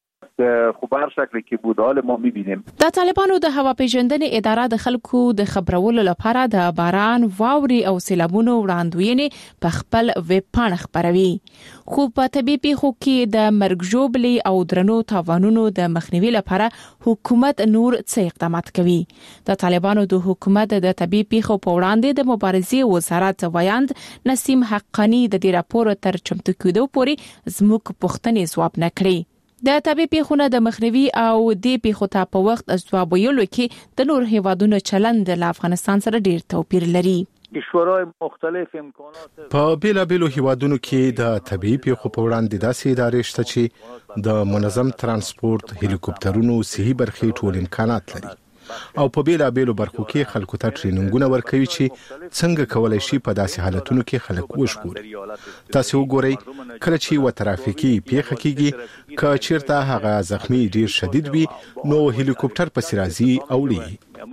خو بهر شکل کې بود حال ما می‌بینیم. د طالبانو د هوا پیژندنې اداره د خلکو د خبرولو لپاره د باران، واوري او سیلابونو وړاندوینې په خپل ویب پاڼه خبروي. خو په طبيعي پیښو کې د مرګ ژوبلې او درنو تاوانونو د مخنیوي لپاره حکومت نور څه اقدامات کوي. د طالبانو د حکومت د طبيعي پیښو په وړاندې د مبارزې وزارت وایاند نسیم حقانی د دې راپور تر چمتو کېدو پورې زموږ پوښتنې ځواب نه کړي. د طبيعي پیښو د مخنیوي او د پیښو ته په وخت ځواب ویلو کې د نور هیوادونو چلند له افغانستان سره ډیر توپیر لري. کشورهای مختلف امکانات په بیلابیلو هیوادونو کې د طبيعي پیښو په وړاندې داسې ادارې شته چې د منظم ترانسپورت، هلیکوپټرونو، صحي برخې ټول امکانات لري او په بیلابیلو برخو کې خلکو ته ټریننګونه ورکوي چې څنګه کولای شي په داسې حالتونو کې خلک وژغوري. تاسو وګورئ کله چې و ترافیکي پیښه کیږي که چیرته هغه زخمی ډیر شدید وي نو هلیکوپټر په سرازي اوړي. مریض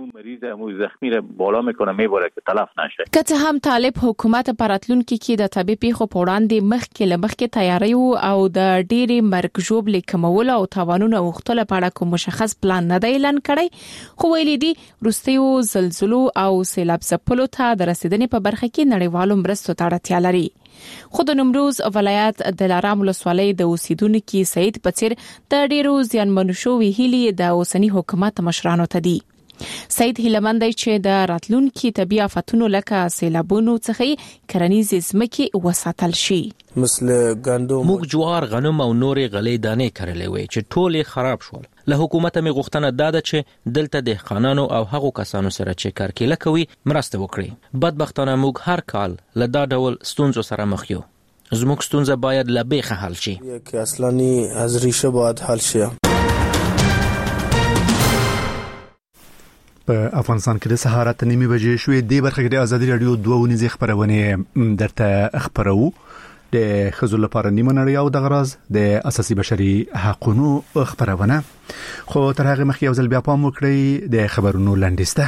زخمی را بالا میکنه میبره که تلف نشه. که هم طالب حکومت پراتلونکو کې د طبي پیښو په وړاندې مخکې تیاری او د ډېری مرګ ژوبلې کمول او تاوانونه وختل په اړه کوم مشخص پلان نه دی اعلان کړی، خو ویلي دي وروستیو زلزلو او سیلاب ځپلو ته د رسیدنې په برخه کې نړیوالو مرستو ته اړتیا لري. خو د نیمروز ولایت د دلارام ولسوالۍ د اوسیدونکو سید پڅیر د ډیرو زیانمنو شوی هلي د اوسنی حکومت مشرانو ته دي. سید هیلمند چې د راتلونکو طبي آفتونو لکه سیلابونو څخه کرنیز ځمکې وساتل شي. موږ جوار، غنم او نورې غلې دانې کرلې وې چې ټولې خراب شول. له حکومت می غوښتنه داده چې دلته دهقانانو او هغو کسانو سره چې کارکېله کوي مرسته وکړي. بدبختانه موږ هر کال له دا ډول ستونزو سره مخ یو. زموږ ستونزه باید له بیخه حل شي. که اصلانی از ریشه باید حل شي. په افغانستان کې د سهار 8:30 بجې شوې د برخه د ازادي رادیو 2 خبرونه درته خبرو د خزو لپاره نیمه نړۍ او د غراز د اساسي بشري حقوقو خبرونه. خو تر هغه مخکې یو ځل بیا پام وکړئ د خبرونو لاندسته.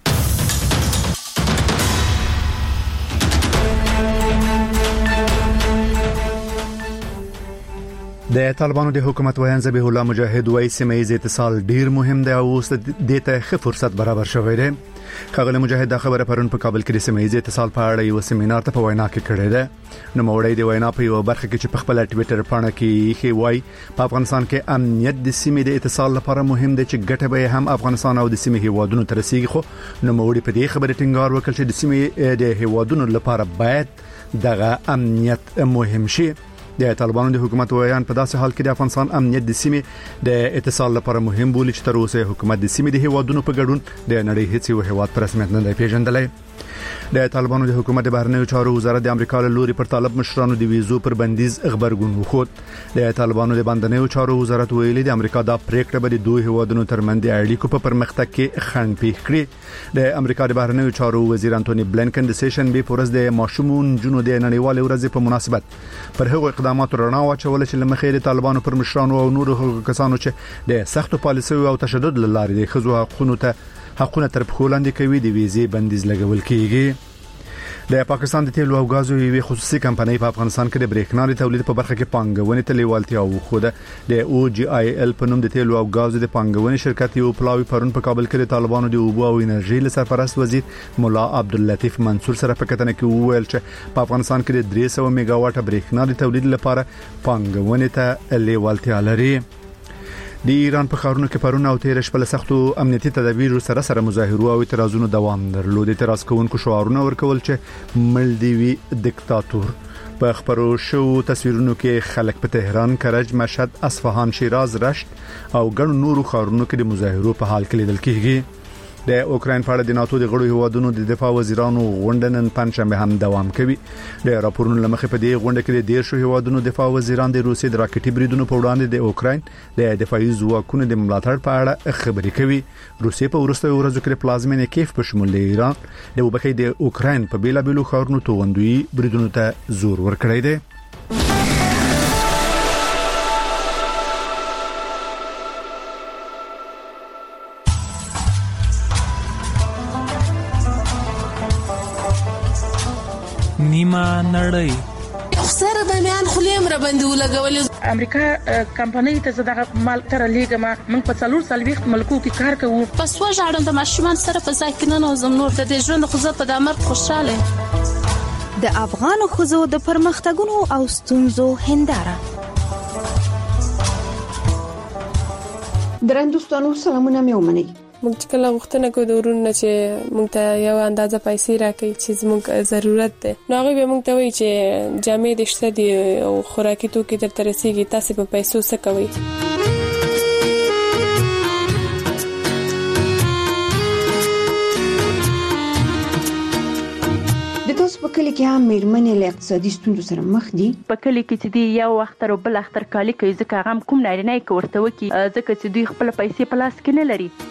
د طالبانو د حکومت ویان ذبیح الله مجاهد وایي سیمه ییز اتصال ډیر مهم دی او اوس د ته ښه فرصت برابر شوی دی. خغل مجاهد دا خبره پرون په کابل کې د سیمه ییز اتصال په اړه یو سیمینار ته په وینا کې کړی دی. نو موړی دی وینا په یو برخه کې چې په خپل ټویټر پاڼه کې خې وایي په افغانستان کې امنیت د سیمې د اتصال لپاره مهم دی چې ګټه به هم افغانستان او د سیمې هیوادونو تر رسیږي. خو نو موړی په دې خبره ټینګار وکړ چې د سیمې د هیوادونو لپاره باید دغه امنیت مهم شي. د طالبانو د حکومت ویان په داسې حال کې د افغانستان امنیت د سیمې د اتصال لپاره مهم بولي چې تر اوسه حکومت د سیمې د هیوادونو په ګډون د نړۍ هیڅ یو هیواد پر رسمیت نه دی پیژندلی. د طالبانو د حکومت د بهرنیو چارو وزارت د امریکا له لوري پر طالب مشرانو د ویزو پر بندیز خبرګون وخوت. د طالبانو د بهرنیو چارو وزارت ویلي د امریکا د پریکړه به د دوه هیوادونو ترمنځ د اړیکو په پرمختګ کې خنډ پیښ کړي. د امریکا د بهرنیو چارو وزیر انټونی بلنکن د سیشن به پورز د ماشومون جنو د نړیوال ورځ په مناسبت پر هغو اقداماتو رڼا واچول چې لمخې د طالبانو پر مشرانو او نورو کسانو چې د سختو پالیسیو او تشدد لاره د خزو حقونه تر پخو لاندې کوي د ویزې بندیز لګول کیږي. د پاکستان د تیلو او غازو یوه خصوصي کمپنۍ په افغانستان کې د برېښنا د تولید په برخه کې پانګونې ته لیوالتیا وښوده. د او جی آی ال په نوم د تیلو او غازو د پانګونې شرکت یو پلاوی پرون په کابل کې د طالبانو د اوبو او انرژي له سرپرست وزیر مولا عبداللطیف منصور سره په کتنه کې وویل چې په افغانستان کې د 300 میگا واټ برېښنا د تولید لپاره پانګونې ته لیوالتیا لري. د ایران په خارونو کې پرون او تیر شپه له سختو امنیتي تدابیر سره مظاهرو او اعتراضونو دوام درلود. اعتراض کوونکو شعارونه ورکول چې ملدیوي دیکتاتور. په خبرو شو تصویرونو کې خلک په تهران، کرج، مشهد، اصفهان، شیراز، رشت او ګڼ نورو خارونو کې د مظاهرو په حال کې لیدل کیږي. د اوکراین په اړه د ناتو د غړو هیوادونو د دفاع وزیرانو غونډه نن پنځشنبه هم دوام کوي. د راپورونو لمخې په دې غونډه کې د 10 هیوادونو دفاع وزیران د روسي د راکټي بریدونو په وړاندې د اوکراین د دفاعي ځواکونو د ملاتړ په اړه خبرې کوي. روسي په وروستیو ورځو کې پلازمینه کیف په شمول د ایران د وبخې د اوکراین په بیلابیلو ښارونو توغندوی بریدونو ته زور ورکړی دی. نیمه نړۍ سره د میان خلیم را باندې ولګول. امریکا کمپنۍ ته زداغه مال تر لیګما من په 440 ملکو کې کار کوو. پس وژاړم د ماشومان سره په ځای کې نه نوزم نور د ژوند خو زه په دامر خوشاله. د افغان خزو د پرمختګونو او ستونزو هنداره. درندوستانو سلامونه مې ومنئ. موږ کله غوښتنه کوو د ورونو چې موږ ته یو اندازه پیسې راکړي چې موږ ضرورت ده. نو هغه به موږ ته وایي چې جامې د شته دي او خوراکي توکي درته رسیږي، تاسو په پیسو څه کوئ؟ د تاسو په کلی کې هم میرمنې له اقتصادي ستونزو سره مخ دي. په کلی کې چې دی یو اختر او بل اختر کالی کوي ځکه هغه کوم نارینه کې ورته وکي ځکه چې دوی خپل پیسې په لاس کې نه لري.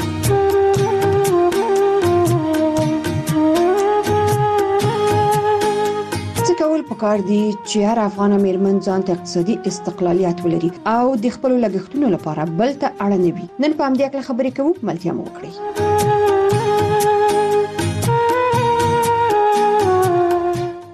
کول پکار دي چې هر افغان میرمن ځان ته اقتصادي استقلالیت ولري او د خپل لګښتونو لپاره بل ته اړ نه وي. نن په همدې اړه خبرې کوو، ملتیا مو وکړئ.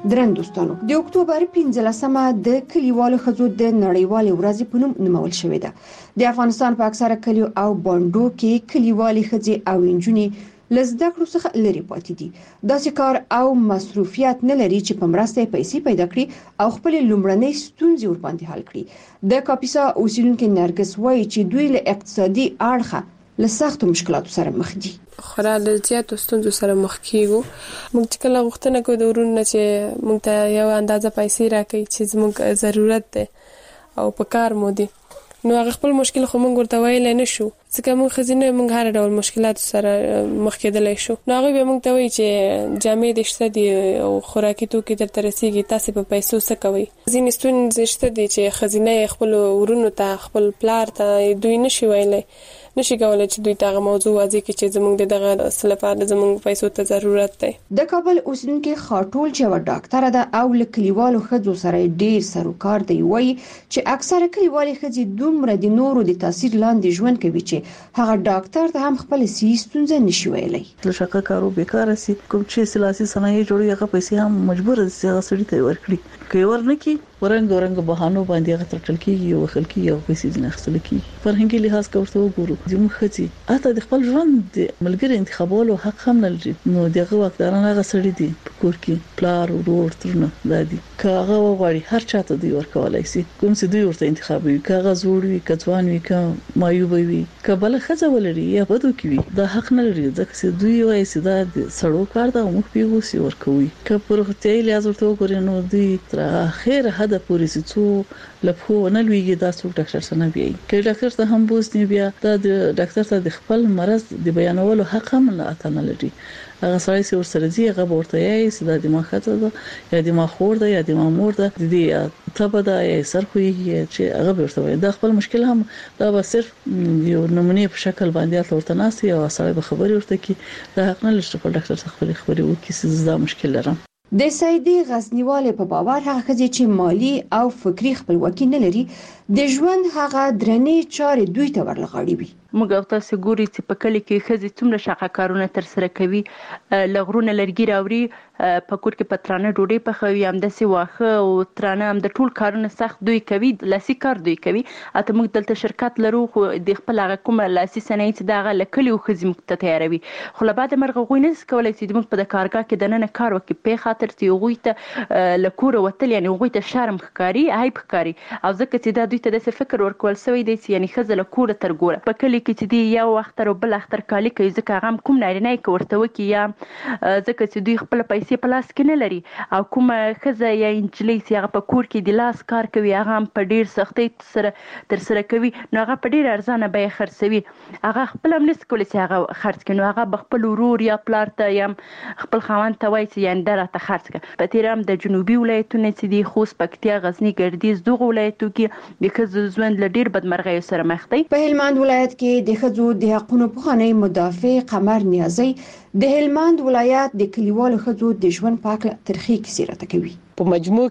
درندوستانو د اکتوبر 15مه د کلیوالو ښځو د نړیوالې ورځې په نوم نومول شوې ده. د افغانستان په اکثره کلیو او بانډو کې کلیوالي ښځې او نجونې لزده کړو څخه لري پاتې دي. داسې کار او مصروفیت نه لري چې په مرسته پیسې پیدا کړي او خپل لومړنۍ ستونزې ورباندې حل کړي. د کاپیسا اوسیدونکو نرګس وایي چې دوی له اقتصادي اړخه له سختو مشکلاتو سره مخ دي. خورا له زیاتو ستونزو سره مخ کیږو. موږ چې کله غوښتنه کوو د ورونو چې موږ ته یو اندازه پیسې راکړي چې زموږ ضرورت دی او په کار مو دي، نو هغه خپل مشکل خو موږ ورته ویلی نه شو ځکه موږ ښځینه موږ هر ډول مشکلاتو سره مخ کېدلی شو. نو هغوی به موږ ته وایي چې جامې دې شته دي او خوراکي توکي درته رسېږي، تاسې په پیسو څه کوئ. ځینې ستونزې شته دي چې ښځینه یې خپلو ورونو ته خپل پلار ته دوی نشي ویلی، نشي کولای چې دوی ته هغه موضوع واضح کړي چې زموږ د دغه څه لپاره زموږ پیسو ته ضرورت دی. د کابل اوسیدونکي خاټول چې یوه ډاکټره ده او له کلیوالو ښځو سره ډېر سروکار دی، وایي چې اکثره کلیوالي ښځې دومره د نورو د تاثیر لاندې ژوند کوي چې هغه ډاکټر ته هم خپل صحي ستونزه نشي ویلی. له شقه کارو بیکاره سي، کوم چې سلاسي صنایع جوړوي هغه پیسې هم مجبور دي چې هغه سړي ته ورکړي، که ورنکي ورنګ بهانو باندې هغه ترټل کیږي او خلکي یو پیسې ځنه خپل کی. فرهنګي لحاظ کوته وګورو زموږ خځې اته د خپل ژوند ملګری انتخابولو حق هم نه لري. نو دغه واکداران هغه سړي دي په کور کې پلار او ورور ترنه دادي کاغه وغواړي هر چاته دی ورکولای شي، کوم څه دوی ورته انتخابوي، کاغه زوړ وي کځوان وي که مایوب وي کبل خځه ولري یا بدو کی وي، دا حق نه لري ځکه چې دوی وایي چې دا سړو کار دا موږ پیغوسي ورکوي. که پر هټیل لحاظ ورته وګورئ نو دوی تر اخر د پوری سڅو لپاره نه لویږي دا څوک ډاکټر سره بي که ډاکټر ته هم بوزنی بیا دا د ډاکټر ته د خپل مرض د بیانولو حق هم نه اته نه لري. هغه سړی چې ورسره دی هغه ورته یې چې د دماغ خطر ده یا دماغ خور ده یا دماغ مور ده د دې ته به دا یې سر خوېږي چې هغه ورته وي دا خپل مشکل هم دا به صرف یو نمونه په شکل باندې ورته ناسي او سړی به خبري ورته کی دا حق نه لري چې ډاکټر څخه خبري وکړي چې دا مشکل لرم. د سعیدي غزنیوالې په باور هغه ښځې چې مالی او فکری خپلواکي نه لري د ژوند هغه درنې چارې دوی ته ورلغاړي وي. موږ او تاسو ګوري چې په کلی کې ښځې څومره شاقه کارونه تر سره کوي، لغرونه لرګي راوړي، په کور کې پترانه ډوډۍ پخوي، همداسې واښه او ترانه، هم د ټول کارونه سخت دوی کوي، لاسي کار دوی کوي. اته موږ دلته شرکت لرو خو د خپل هغه کومه لاسي صنایع چې دغه لکلیو ښځې موږ ته تیاروي، خو له بعد مرغه غوی نه کولای چې موږ په د کارګاه کې دننه کار وکړي په خاطر چې غوی ته لکور وتل یعنی غوی ته شرم ښکاری، عیب ښکاری، او ځکه چې دا دوی ته د فکر ورکول سوی دی چې یعنی ښځه لکور تر ګوره په کلی کې چې دی یو اختر او بل اختر کالی کوي ځکه هغه کوم نارینه کې ورته وکي یا ځکه چې دوی خپل پیسې په لاس کې نه لري، او کوم ښځه یا انجلۍ چې هغه په کور کې د لاس کار کوي هغه په ډیر سختۍ سره تر سره کوي، نو هغه په ډیر ارزانه بیه خرڅوي، هغه خپل هم نس کولی چې هغه خرڅ کړي، نو هغه خپل ورور یا پلار ته یا خپل خاوند ته وایي چې یعنی درته خرڅ کړه. په تیر هم د جنوبي ولایتونو چې دی خوست، پکتیا، غزنی، ګردیز دغه ولایتونو کې د ښځو ژوند له ډیر بدمرغیو سره مخ دی. په هلمند ولایت کې د ښځو د حقوقو پخوانی مدافع قمر نیازی د هلمند ولایت د کلیوالو ښځو د ژوند په اړه ترخی کیسې راته کوي. په مجموع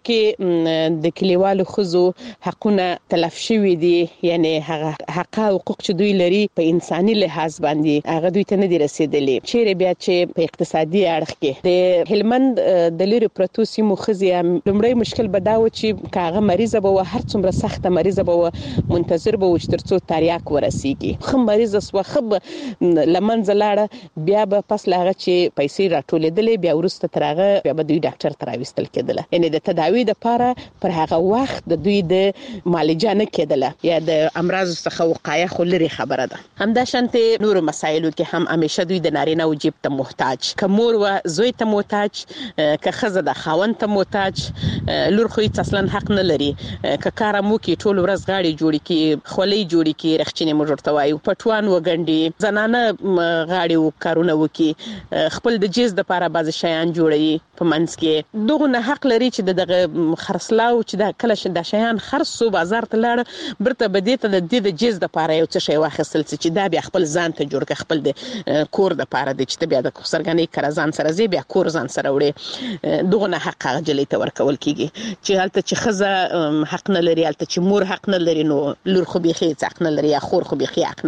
کې د کلیوالو ښځو حقونه تلف شوي دي، یعنی هغه حق او حقوق چې دوی لري په انساني لحاظ باندې هغه دوی ته نه دي رسیدلي. چیرې بیا چې په اقتصادي اړخ کې د هلمند د لری پروتو سیمو ښځې لومړی مشکل به دا و چې کاغه مریضه به هر څومره سخته مریضه به منتظر به و چې ترڅو تریاک ورسیږي، خو مریضه سو خب لمنځه لاړه، بیا به پس لاغه چې پیسې راټولېدلې، بیا ورسته ترغه بیا به دوی ډاکټر ته راوستل کېدله، یعنی د تداوی لپاره پر هغه وخت د دوی د معالجه نه کېدله یا د امراض څخه وقایه خو لري خبره ده. همدا شانته نور مسایلو کې هم همیشه دوی د نارینه او جیب ته محتاج، که مور و زوی ته محتاج، که ښځه د خاوند ته محتاج، لور خو هیڅ اصلا حق نه لري، که کار مو کې ټول ورځ غاړي جوړي کې خولۍ جوړي کې رخچینې مو ورته وایو، پټوان وګنډي، زنانه غاړي کارونه وکي، خپل د جیز د لپاره بعض شیان جوړي په منځ کې، دغه نه حق لري چې دغه خرڅلاو چې د کله ش د شیان خرڅو بازار ته لاړ برته بدې ته د دې د جیز د لپاره یو څه شی واخیستل چې دا بیا خپل ځان ته جوړ ک خپل د کور د لپاره د چې بیا د سرګنې کرزان سره زی بیا کور ځان سره وړي، دغه نه حق جلې ته ورکول کیږي چې هلته چې خزه حق نه لري، هلته چې مور حق نه لري، نو لور خو به حق نه لري یا خور خو به حق نه لري.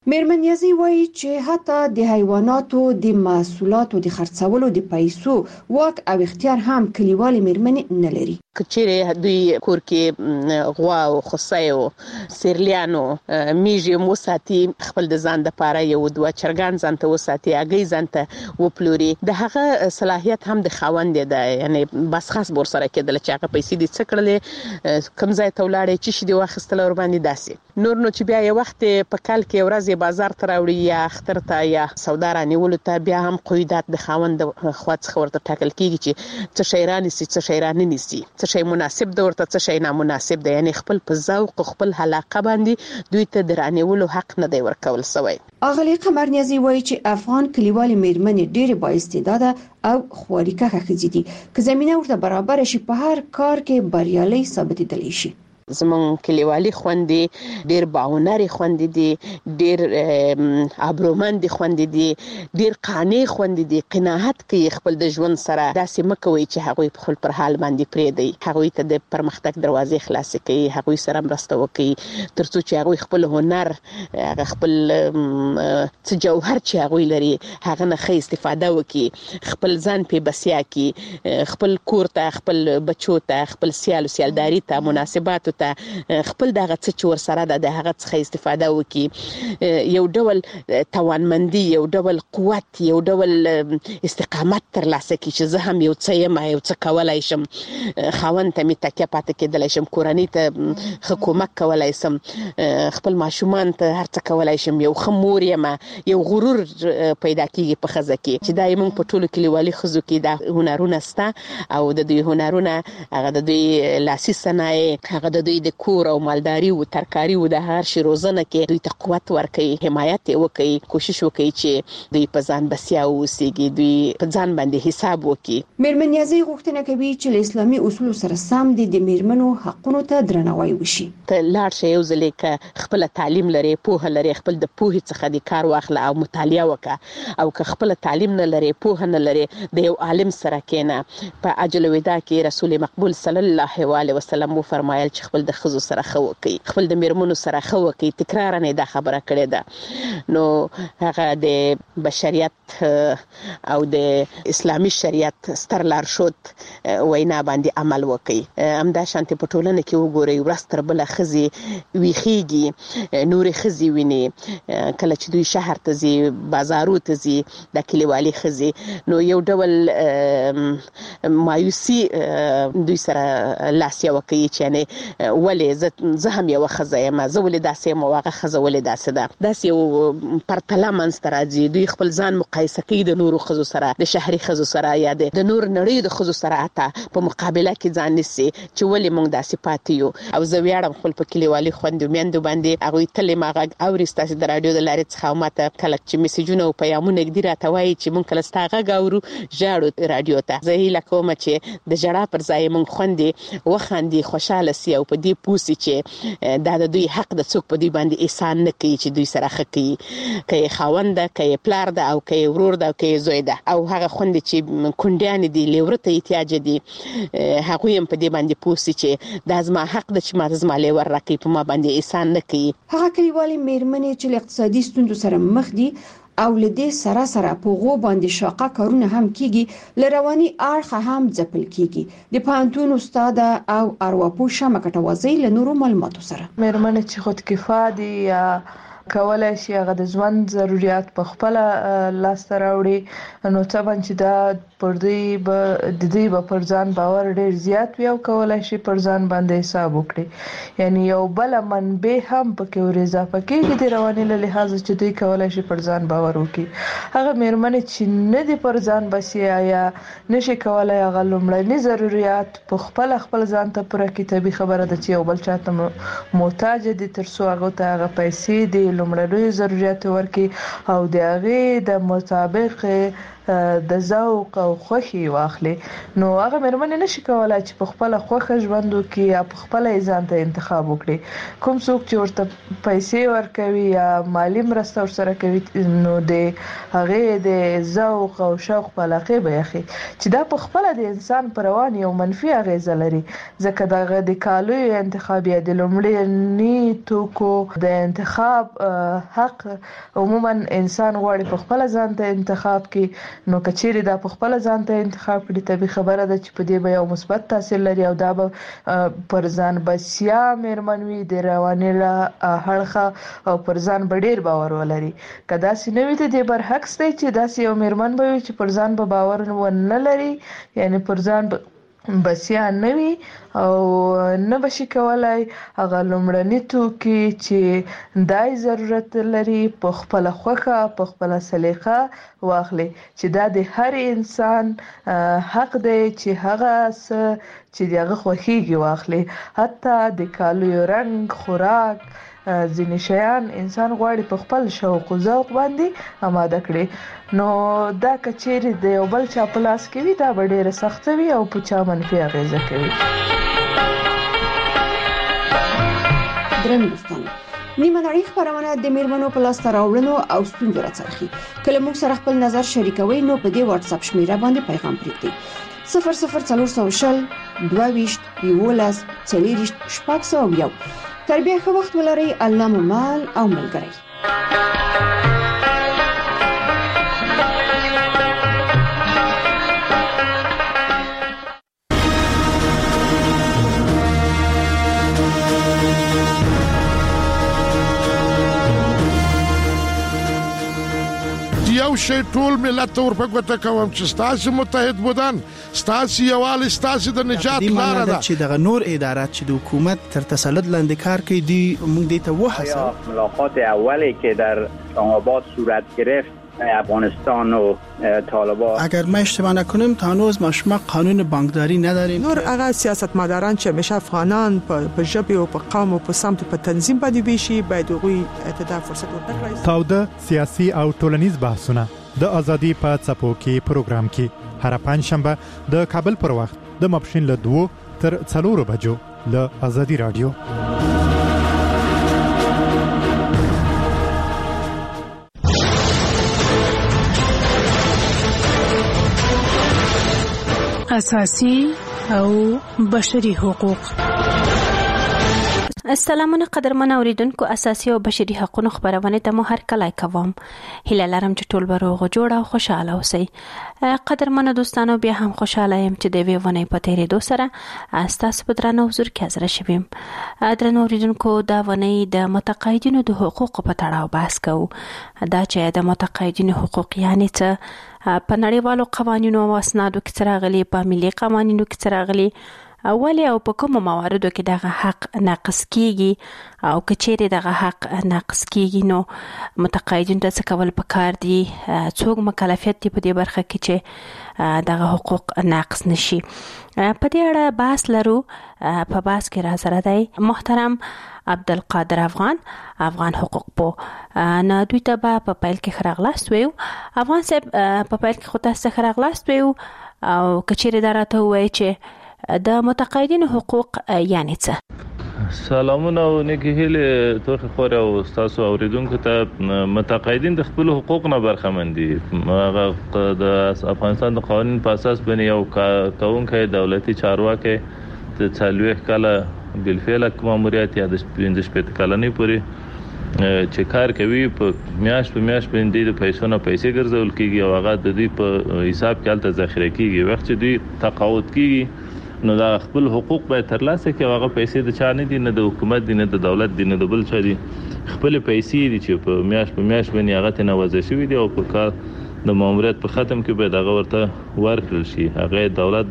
میرمن نیازی وایي چې حتی د حیواناتو د محصولاتو د خرڅولو د پیسو واک او اختیار هم کلیوالي میرمنې نه لري. کچېره دوی کور کې غوا او خصای او سیرلیانو میږي مو ساتي، خپل د ځان د پاره یو دوه چرګان ځان ته وساتي، اګي ځان ته وپلوري، د هغه صلاحیت هم د خاوند دی، یعنی بس خاص بور سره کېدل چې هغه پیسې دې څکړلې کم ځای ته ولاړې چې شي دی واخستل ور باندې داسې نور نو چې بیا یو وخت په کال کې ورځ بازار ته راوړي یا اختر ته یا سودا رانیولو ته بیا هم قیودات د خاوند خوا څخه ورته ټاکل کیږي چې څه شی رانیسي څه شی رانیسي، څه شی مناسب دی ورته څه شی نامناسب دی، یعنی خپل په ذوق خپل علاقه باندې دوی ته د رانیولو حق نه دی ورکول شوی. اغلی قمر نیازی وایي چې افغان کلیوالي میرمنې ډېرې با استعداده او خواریکه ښځې دي که زمينه ورته برابر شي په هر کار کې بریالي ثابتېدلی شي. زمون کلیوالي خوندې ډېر باونري خوندې دي، ډېر ابرومند خوندې دي، ډېر قانع خوندې دي، قناعت کوي خپل د ژوند سره، داسې مکوي چې هغوی په خپل پر حال باندې پرېږدي، هغوی ته د پرمختګ دروازې خلاصې کوي، هغوی سره مرسته وکړي ترڅو چې هغوی خپل هنر هغه خپل څه جوهر چې هغوی لري هغه نه ښه استفاده وکړي، خپل ځان په بسیا کې خپل کور ته خپل بچو ته خپل سیالداري ته مناسبات ته خپل دغه څه چې ور سره د هغه څخه استفاده وکړي، یو ډول توانمندي، یو ډول قوت، یو ډول استقامت تر لاسه کړي چې زه هم یو څه یم، یو څه کولای شم، خاوند ته مې تکیه پاتې کېدلی شم، کورنۍ ته حکومت کولای شم، خپل ماشومان ته هر څه کولای شم، یو ښه مور یم، یو غرور پیدا کیږي په ښځه کې چې دا موږ په ټولو کلیوالي ښځو کې دا هنرونه شته او د دوی هنرونه هغه د دوی لاسي صنایع هغه د دوی د کور او مالداري او ترکاري او د هر شي روزنه کې دوی ته قوت ورکړي، حمایت وکړي، کوشش وکړي چې دوی په ځان بسیا اوسېږي، دوی په ځان باندې حساب وکړي. میرمن نیازی غوښتنه کوي چې له اسلامي اصولو سره سم د میرمنو حقونو ته درناوی وشي. ته لاړ شې یو ځل کې خپل تعلیم لري، پوهه لري، خپل د پوهې څخه د کار واخله او مطالعه وکړه، او که خپل تعلیم نه لري، پوهه نه لري، د یو عالم سره کېنه. په عجل الوداع کې رسول مقبول صلی الله علیه وسلم و فرمایل چې خپل د خزو سره خو کوي، خپل د میرمنو سره خو کوي، تکرار نه دا خبره کړې ده. نو هغه د بشریت او د اسلامي شریعت ستر لارښود وینا باندې عمل وکړي. همدا شانتي په ټولنه کې وګورئ ورستر بل خزي ویخيږي، نور خزي ویني، کله چې دوی شهر ته ځي، بازارو ته ځي، د کلیوالي خزي نو یو ډول مایوسی دوی سره لاس یو کوي چې نه ولې زه هم یو خزه یم، زه ولې داسې مواغه خزه ولې داسې ده، داسې یو پرتله منځ ته راځي. دوی خپل ځان مقایسه کوي د نورو خزو سره، د شهري خزو سره یا د نور نړۍ د خزو سره، اته په مقابله کې ځان نسی چې ولې موږ داسې پاتې یو. او زه ویاړم خپل په کلیوالي خوندو میندو باندې، هغوی تل ماغه اوري ستاسو د رادیو د لارې څخه ماته کله چې میسجونه او پیغامونه ګډي راته وایي چې موږ کله ستاغه غاورو ژاړو رادیو ته. زه هیله کوم چې د ژړا پر ځای موږ خوندې وخاندي، خوشاله سي او په دې پوسي چې دا د دوی حق د څوک په دوی باندې احسان نه کوي چې دوی سره خکې کوي، خاوند ده، کوي پلار ده، او کوي ورور ده، او کوي زوی ده، او هغه خوند چې کونډیان دي لیورته احتیاج دي هغه هم په دې باندې پوسي چې دا زما حق ده چې ما زما لیور راکې په ما باندې احسان نه کوي. هغه کلیوالي میرمنې چې اقتصادي ستونزو سره مخ دي او لدې سره په غو باندې شاقه کارونه هم کیږي، لرواني اړخ هم ځپل کیږي. د پانتون استاد او ارواپوه شمه کټوازی له نورو معلوماتو سره میرمنې چې خود کفایه دي یا کولای شي هغه د ژوند ضرورت په خپل لاس راوړي، نو طبعا چې دا پر دوی به پر ځان باور ډیر زیات وي او کولای شي پر ځان باندې حساب وکړي. یعنی یو بل منبع هم پکې ور اضافه کیږي د رواني له لحاظ چې دوی کولای شي پر ځان باور وکړي. هغه میرمنې چې نه دي پر ځان بسیا یا نشي کولای هغه لومړني ضرورت په خپل ځان ته پوره کړي، طبي خبره ده چې یو بل چاته محتاج دي ترڅو هغه ته هغه پیسې دي لومړني ضرورت ورکړي او د هغه د مطابق د ذوق او خوخي واخلي نو هغه مېرمن نشي کولای چې په خپل خوخه ژوند وکړي یا په خپل ځان ته انتخاب وکړي کوم څوک چې ورته پیسې ورکوي یا مالی مرسته ورسره کوي نو د هغه د ذوق او شوق په علاقه به یخي چې دا په خپل د انسان پر روان یو منفي اغیزه لري ځکه دغه د کالو انتخاب یا د لومړني توکو د انتخاب حق عموما انسان غواړي په خپل ځان ته انتخاب کړي نو کچېری دا په خپل ځان ته انتخاب کړي ته به خبره ده چې په دې به یو مثبت تاثیر لري او دا به پر ځان بسیا مېرمنوي د رواني له هړخه او پر ځان به ډېر باور ولري کدا سينوي ته د برعکس دی چې دا یو مېرمن به چې پر ځان به باور ونه لري یعنی پر ځان بسیا نوي او نه بشي کولای هغه لومړني توکي چې دای ضرورت لري په خپل خوخه په خپل سلیقه واخلي چې دا د هر انسان حق دی چې هغه چې دغه خوخيږي واخلي حتی د کالو رنگ خوراک ځینې شیان انسان غواړي په خپل شوق او ذوق باندې آماده کړي نو دا کچېری د یو بل چا په لاس کې وي دا ډېره سخت وي او په چا منفي اغیزه کوي درنو دوستانو نیمه نړۍ خبرونه د میرمنو په لاس راوړنو او ستونزو راڅرخي کله موږ سره خپل نظر شریکوي نو په دې واتس اپ شمیره باندې پیغام پریږدئ 00400 22 11 40 شپږ تر بیا ښه وخت ولرئ الله مو مال او ملګری یو شی ټول ملت ور په ګوته کوم چې ستاسو متحد بودن ستاسو یوال ستاسو د نجات لار ده چې دغه نور ادارات چې د حکومت تر تسلط لاندې کار کوي دی موږ دې ته وحسه ملاقات اولی که در اسلام‌آباد صورت گرفت افغانستان و طالبان اگر ما اشتباه نکنیم تا هنوز ما شما قانون بانکداری نداریم نور هغه سیاستمداران چې همیشه افغانان په ژبه او په قوم او په سمت په تنظیم باندې بيشي باید غوي اتدا فرصت ورکړي تاوده سیاسي او ټولنیز بحثونه د ازادي په څپو کې پروګرام کې هر پنځشنبه د کابل پر وخت د ماپښین له 2 تر 4 بجو له ازادي رادیو اساسي او بشري حقوق السلامونه قدرمن اوریدونکو اساسي او بشري حقوقو خبرونه ته مو هر کله کوم هله لرم چې ټول بروغه جوړ او خوشاله اوسئ قدرمن دوستانو بیا هم خوشاله يم چې د ویونه په تیرې دو سره تاسو په درنو حضور کې حاضر شوم درنو اوریدونکو دا ونه د متقاعدینو د حقوقو په تړاو بحث کوو دا چې د متقاعدینو حقوق یعنی څه په نړیوالو قوانینو او اسنادو کې څراغلي په ملي قوانینو کې څراغلي اولی او په کومو مواردو کې دغه حق ناقص کیږي او کچېره دغه حق ناقص کیږي نو متقاعدین ته څه کول پکار دي څوک مکلفیت دي په دې برخه کې چې دغه حقوق ناقص نشي په دې اړه بحث لرو په بحث کې را سره دی محترم عبدالقادر افغان حقوق په نه دوی ته په پیل کې خراغلاست ویو افغان صاحب په پیل کې خو تاسو خراغلاست ویو او کچېره دراته وای چې د متقاعدینو حقوق یعنی څه سلامونه او نیکی هیله توخه خور او تاسو اوریدونکو ته متقاعدین د خپل حقوق نه برخمن دي هغه د افغانستان د قوانین په اساس باندې یو کونکي دولتي چارواکي د 40 کاله بالفعل ماموریت یا د 15 کلنې پورې چې کار کوي په میاش باندې د پیسو نه پیسې ګرځول کیږي او هغه د دې په حساب کې الته ذخیره کیږي وخت چې دوی تقاعد کیږي نو دا خپل حقوق به ترلاسه کوي هغه پیسې د چا نه دي نه د حکومت دي نه د دولت دي نه د بل چا دي خپل پیسې دي چې په میاش باندې هغه ته نوازه شوی دي او په کار د ماموریت په ختم کې به دغه ورته ورکړل شي هغه دولت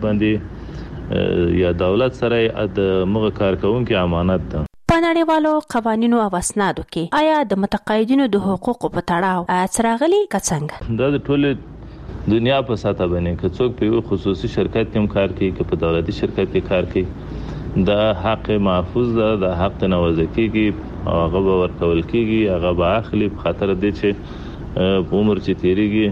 باندې یا دولت سره د مغه کارکونکو امانت ده په نړیوالو قوانینو او اسنادو کې آیا د متقاعدینو د حقوقو په تړاو څراغلي کڅنګ دا د ټول دنیا په ساته باندې که څوک په خصوصي شرکت کې کار کوي که په دولتي شرکت کې کار کوي دا حق محفوظ ده د حق نوازه کیږي او هغه ورکول کیږي هغه به اخلي په خاطر دې چې عمر چې تیریږي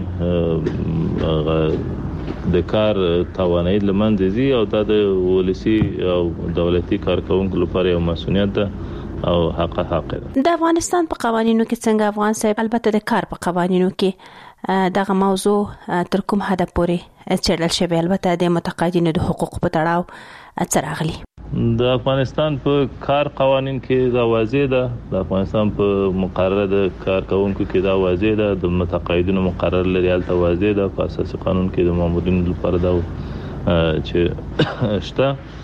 د کار توانایي لمنځه ځي او دا د ولسی او دولتي کارکونکو لپاره یو مسؤلیت ده او حق ده. د افغانستان په قوانینو کې څنګه افغان صاحب البته د کار په قوانینو کې دغه موضوع تر کوم حد پورې چیرل شوی البته د متقاعدینو د حقوقو په تړاو څه راغلي؟ د افغانستان په کار قوانین کې دا واضح ده، د افغانستان په مقرره د کارکونکو کې دا واضح ده، د متقاعدینو مقرر لري البته واضح ده، په اساسي قانون کې د مامورینو لپاره دا چې شته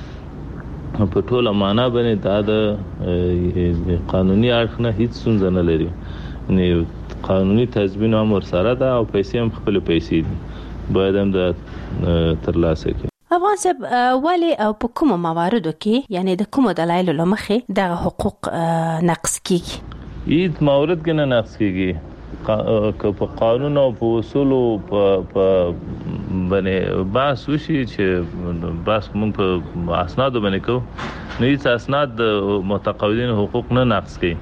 په ټوله معنا باندې دا د قانوني اړخ نه هیڅ ستونزه نه لري، یعنی قانوني تضمین هم ورسره ده او پیسې هم خپل پیسې دي باید هم د ترلاسه کړي. افغان صاحب ولی او په کومو مواردو کې یعنی د کومو دلایلو لمخې دغه حقوق نقص کیږي؟ هیڅ مورد کې نه نقص کیږي، که په قانون او په اصولو په باندې بحث وشي چې بحث موږ په اسنادو باندې کوو نو هیڅ اسناد د متقاعدینو حقوق نه نقص کوي.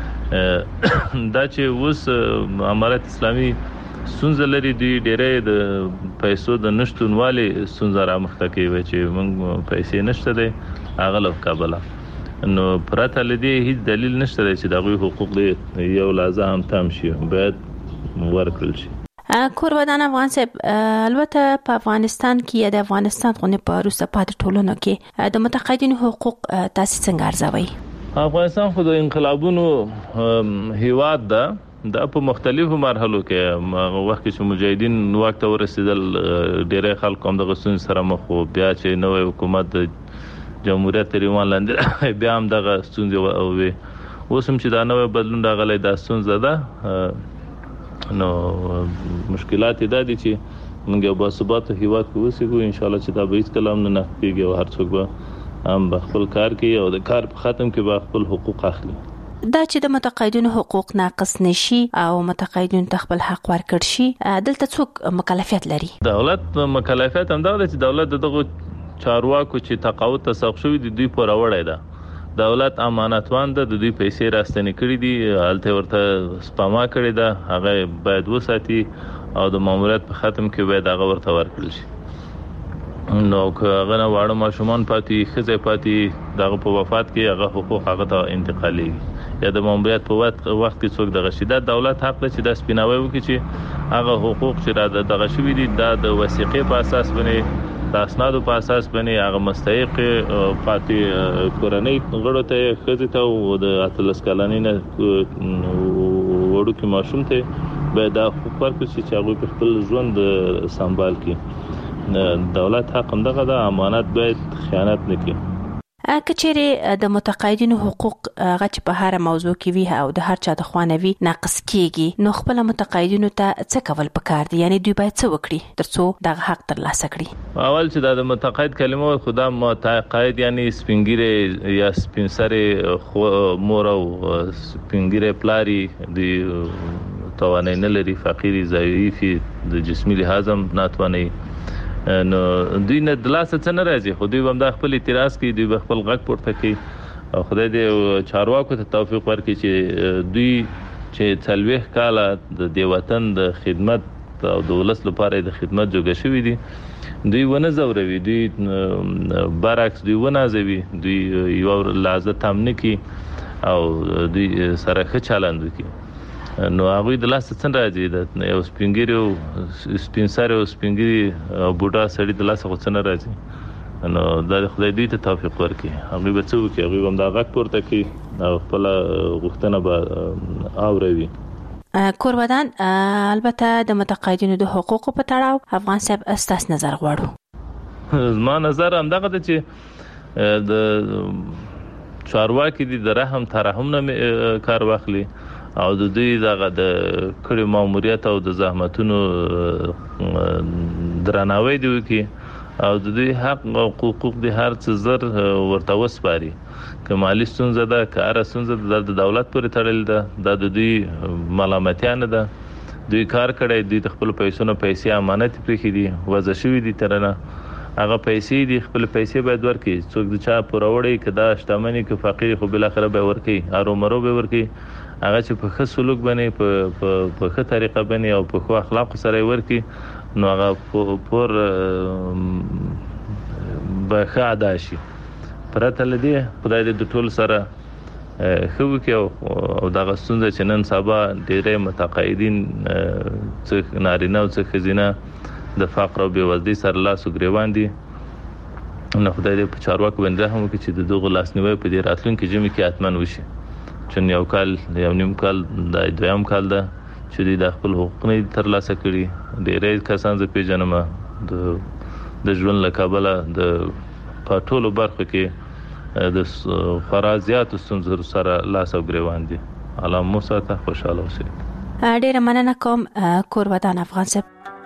دا چې اوس امارت اسلامي ستونزه لري، دی ډېرې د پیسو د نشټونوالي ستونزه را مخته کوي چې موږ پیسې نشته دی هغه له کابله، نو پرته لدی هیڅ دلیل نشته چې دغه حقوق دی یو لازم تام شي باید ورکړل شي. کوربدان افغان صاحب البته په افغانستان کې یا د افغانستان خو نه په روسه پاتې ټولنه کې د متقاعدینو حقوق تاسو څنګه ارزوي؟ افغانستان خو د انقلابونو هیواد ده، دا په مختلفو مرحلو کې وخت چې مجاهدین وخت ورسېدل ډېر خلک هم د غسون سره مخ وو، بیا چې نوې حکومت د جمهوریت ریوان لاندې بیا هم دغه ستونزې وې، اوس هم چې دا نوې بدلون راغلی دا ستونزه ده، نو مشکلات دا دي چې موږ یو باثباته هیواد کې اوسېږو، ان شاء الله چې دا به هیڅ کله هم نه کېږي او هر څوک به هم خپل کار کوي او د کار په ختم کې به خپل حقوق اخلي. دا چې د متقاعدینو حقوق ناقص نشي او متقاعدینو ته خپل حق ورکړ شي دلته څوک مکلفیت لري؟ دولت مکلفیت هم دا چې دولت دغه چارواکو چې تقاعد ته سوق شوی دي دوی پوره وړي ده، دولت امانتوان ده، د دوی پیسې راستنې کړې دي هلته ورته سپما کړې ده، هغه باید وساتي او د ماموریت په ختم کې باید هغه ورته ورکړل شي. نو که هغه نه واړه ماشومان پاتې ښځې پاتې دغه په وفات کې هغه حقوق هغه ته انتقالېږي یا د ماموریت په وخت کې څوک دغه شي، دا دولت حق دی چې دا سپیناوی وکړي چې هغه حقوق چې را دغه شوي دي دا د وثیقې په اساس باندې د اسنادو په اساس باندې هغه مستحق پاتې کورنۍ غړو ته ښځې ته او د 18 کلنۍ نه وړوکي ماشوم ته باید دا حقوق ورکړي چې هغوی په خپل ژوند سنبال کړي. دولت حق هم دغه د امانت باید خیانت نه کړي. کچېرې د متقاعدینو حقوق غچ په هر موضوع کې وی او د هر چا د خوانوي ناقص کیږي، نو خپل متقاعدینو ته څه کول پکار دي؟ یعنی دوی باید څه وکړي ترڅو دغه حق ترلاسه کړي؟ اول چې د متقاعد کلمه خدا متقاعد یعنی سپینګیره یا سپینسره مور او سپینګیره پلاری دی توانای نه لري، فقيري ضعیفي د جسمي لحاظ هم ناتواني، نو دوی نه دلاسه څه نه راځي، خو دوی هم د خپل اعتراض کوي، دوی خپل غږ پورته کوي او خدای دې چارواکو ته توفیق ورکړي چې دوی چې 40 کاله د وطن د خدمت او د ولس لپاره د خدمت جوګه شوی دي دوی ونه زوروي، دوی برعکس دوی ونه زوي، دوی یو لازم تامن کی او دوی سره ښه چلند وکړي. نو هغه د لاس څنګه راځي د یو سپینګری او سپینسر او سپینګری بوډا سړی د لاس څنګه راځي، نو د خدای دې ته توفیق ورکړي، هغه به څه وکړي، هغه هم دا غږ پورته کوي او خپل غوښتنه به اوروي. کوربدان البته د متقاعدینو د حقوقو په تړاو افغان صاحب استاس نظر غواړو. زما نظر هم دغه چې د چارواکي د رحم ترحم نه کار واخلي او د دوی دغه د کړي ماموریت او د زحمتونو درناوی دی وکي او د دوی حق او حقوق د هر څه زر ورته وسپاري، که مالی ستونزه ده که هر ستونزه د دولت پورې تړل ده، دا د دوی ملامتیا نه ده، دوی کار کړی، دوی خپل پیسې امانت پرېښي دي، وضع شوي دي ترنه هغه پیسې دي، خپل پیسې باید ورکړي، څوک د چا پوروړی که دا شتمني که فقیر خو بل اخره به ورکړي، ارومرو به ورکړي، هغه چې په ښه سلوک باندې په ښه طریقه باندې او په ښه اخلاق سره ورکی نو هغه پور به ښه ادا شي. پرته لدی خدای دې د ټول سره خو کې او دغه ستونزه چې نن سبا ډېرې متقاعدین څخه نارینه او څخه خزینه د فقر او بېوزلۍ سره لاس او ګریوان دي. نو خدای دې په چارواکو باندې رحم وکړي چې دغه لاسنیوي په دې راتلونکي جمع کې اتمن وشي. چې یو کال یو نیم کال د دویم کال ده چې د خپل حقوق نه ترلاسه کړي. ډېرې کسان زه پیژنم د ژوند له کبله د ټولو برخو کې د فرازيات ستونزو سره لاس او ګریوان دي. الله مو ساته خوشاله اوسئ. ډېر مننه کوم کورودان افغان صاحب.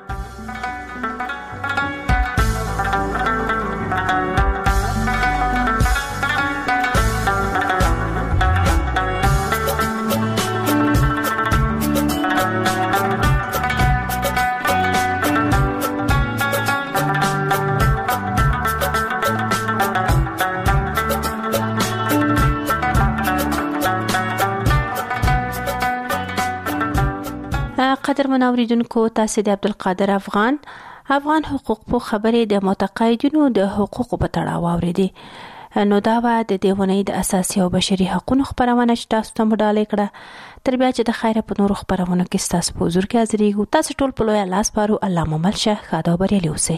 قدرمن اوریدونکو تاسو د عبدالقادر افغان حقوق په خبرې د متقاعدینو د حقوقو په تړاو اوریدي. نو دا و د دیونې د اساسي او بشري حقوقو خبرونه چې تاسو ته مډاله کړه. تر بیا چې د خیره په نور خبرونه کې تاسو په حضور کې حاضرېږو. تاسو ټول په لوی لاس پارو. الله مو ملشه خاطر بریالي اوسئ.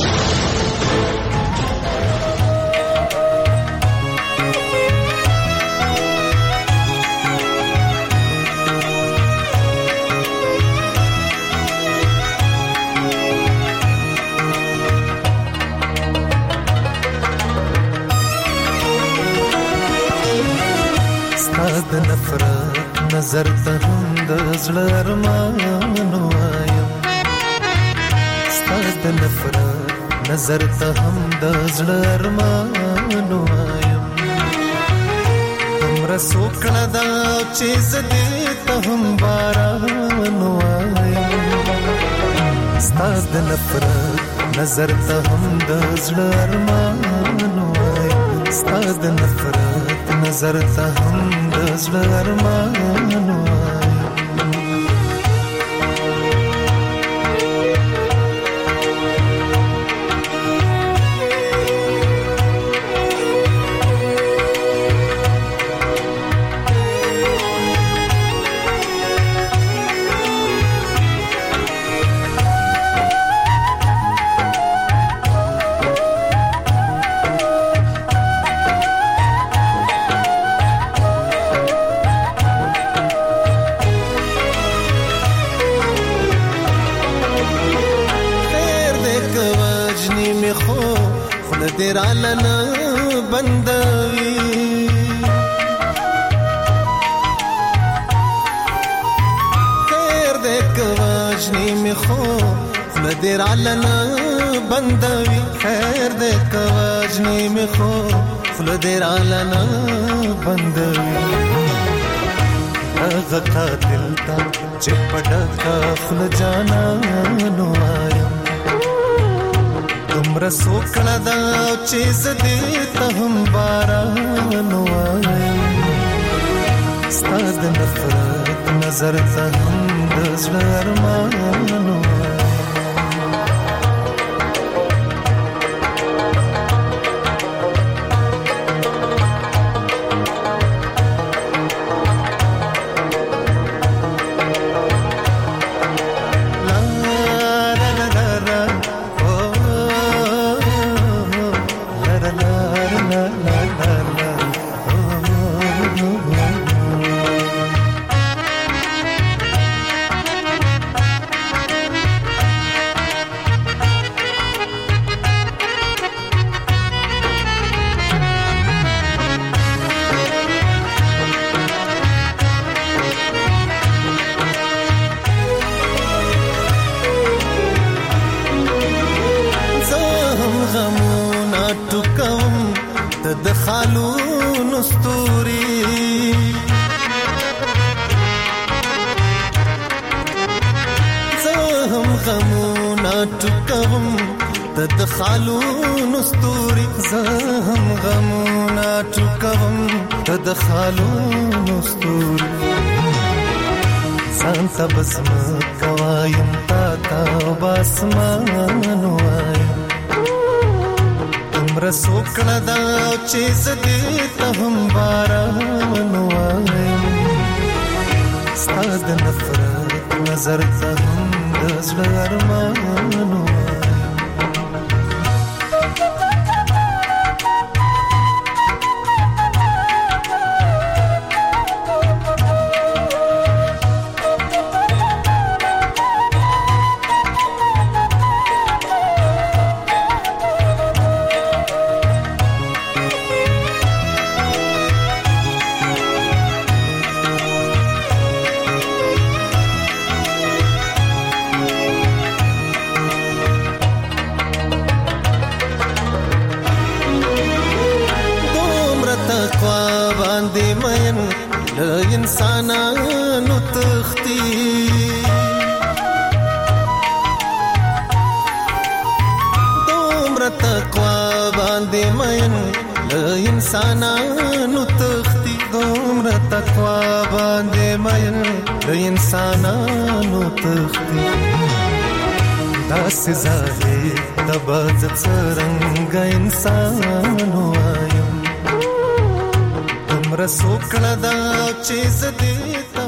د نفرت نظر ته هم د زړه ارمان وایم. ستاسو د نفرت نظر ته هم د زړه ارمان وایم. تمره سوکړه دا چې زدې ته هم باران وایم. ستاسو د نفرت نظر ته هم د زړه ارمان وایم. ستاسو د نفرت نظر ته هم د زړه ارمان وایم. درالنا بندوي خیر دې کواجنی می خو درالنا بندوي. خیر دې کواجنی می خو درالنا بندوي. هغه قاتل تا چې پټه خپل جانا نوایم. تمره سوکړه دا چې زدې ته هم باران وایم. ستاسو د نفرت نظر ته هم د زړه ارمان وایم. خالون استوري زهم غمونا ټکوم د خالون استوري. زهم غمونا ټکوم د خالون استوري. ځان ته بسم کوایم تا باسمان وایم تمره سوکړه دا چې زدي ته هم باران وایم ستاد نفرت نظر ته هم د زړه ارمان وایم انسانانو تختی دومره تقوا باندې مین له انسانانو تختی دومره تقوا باندې مین له انسانانو تختی داسې ظاهر تبه څرنګه انسان وایم رسوکړه دا چې زدي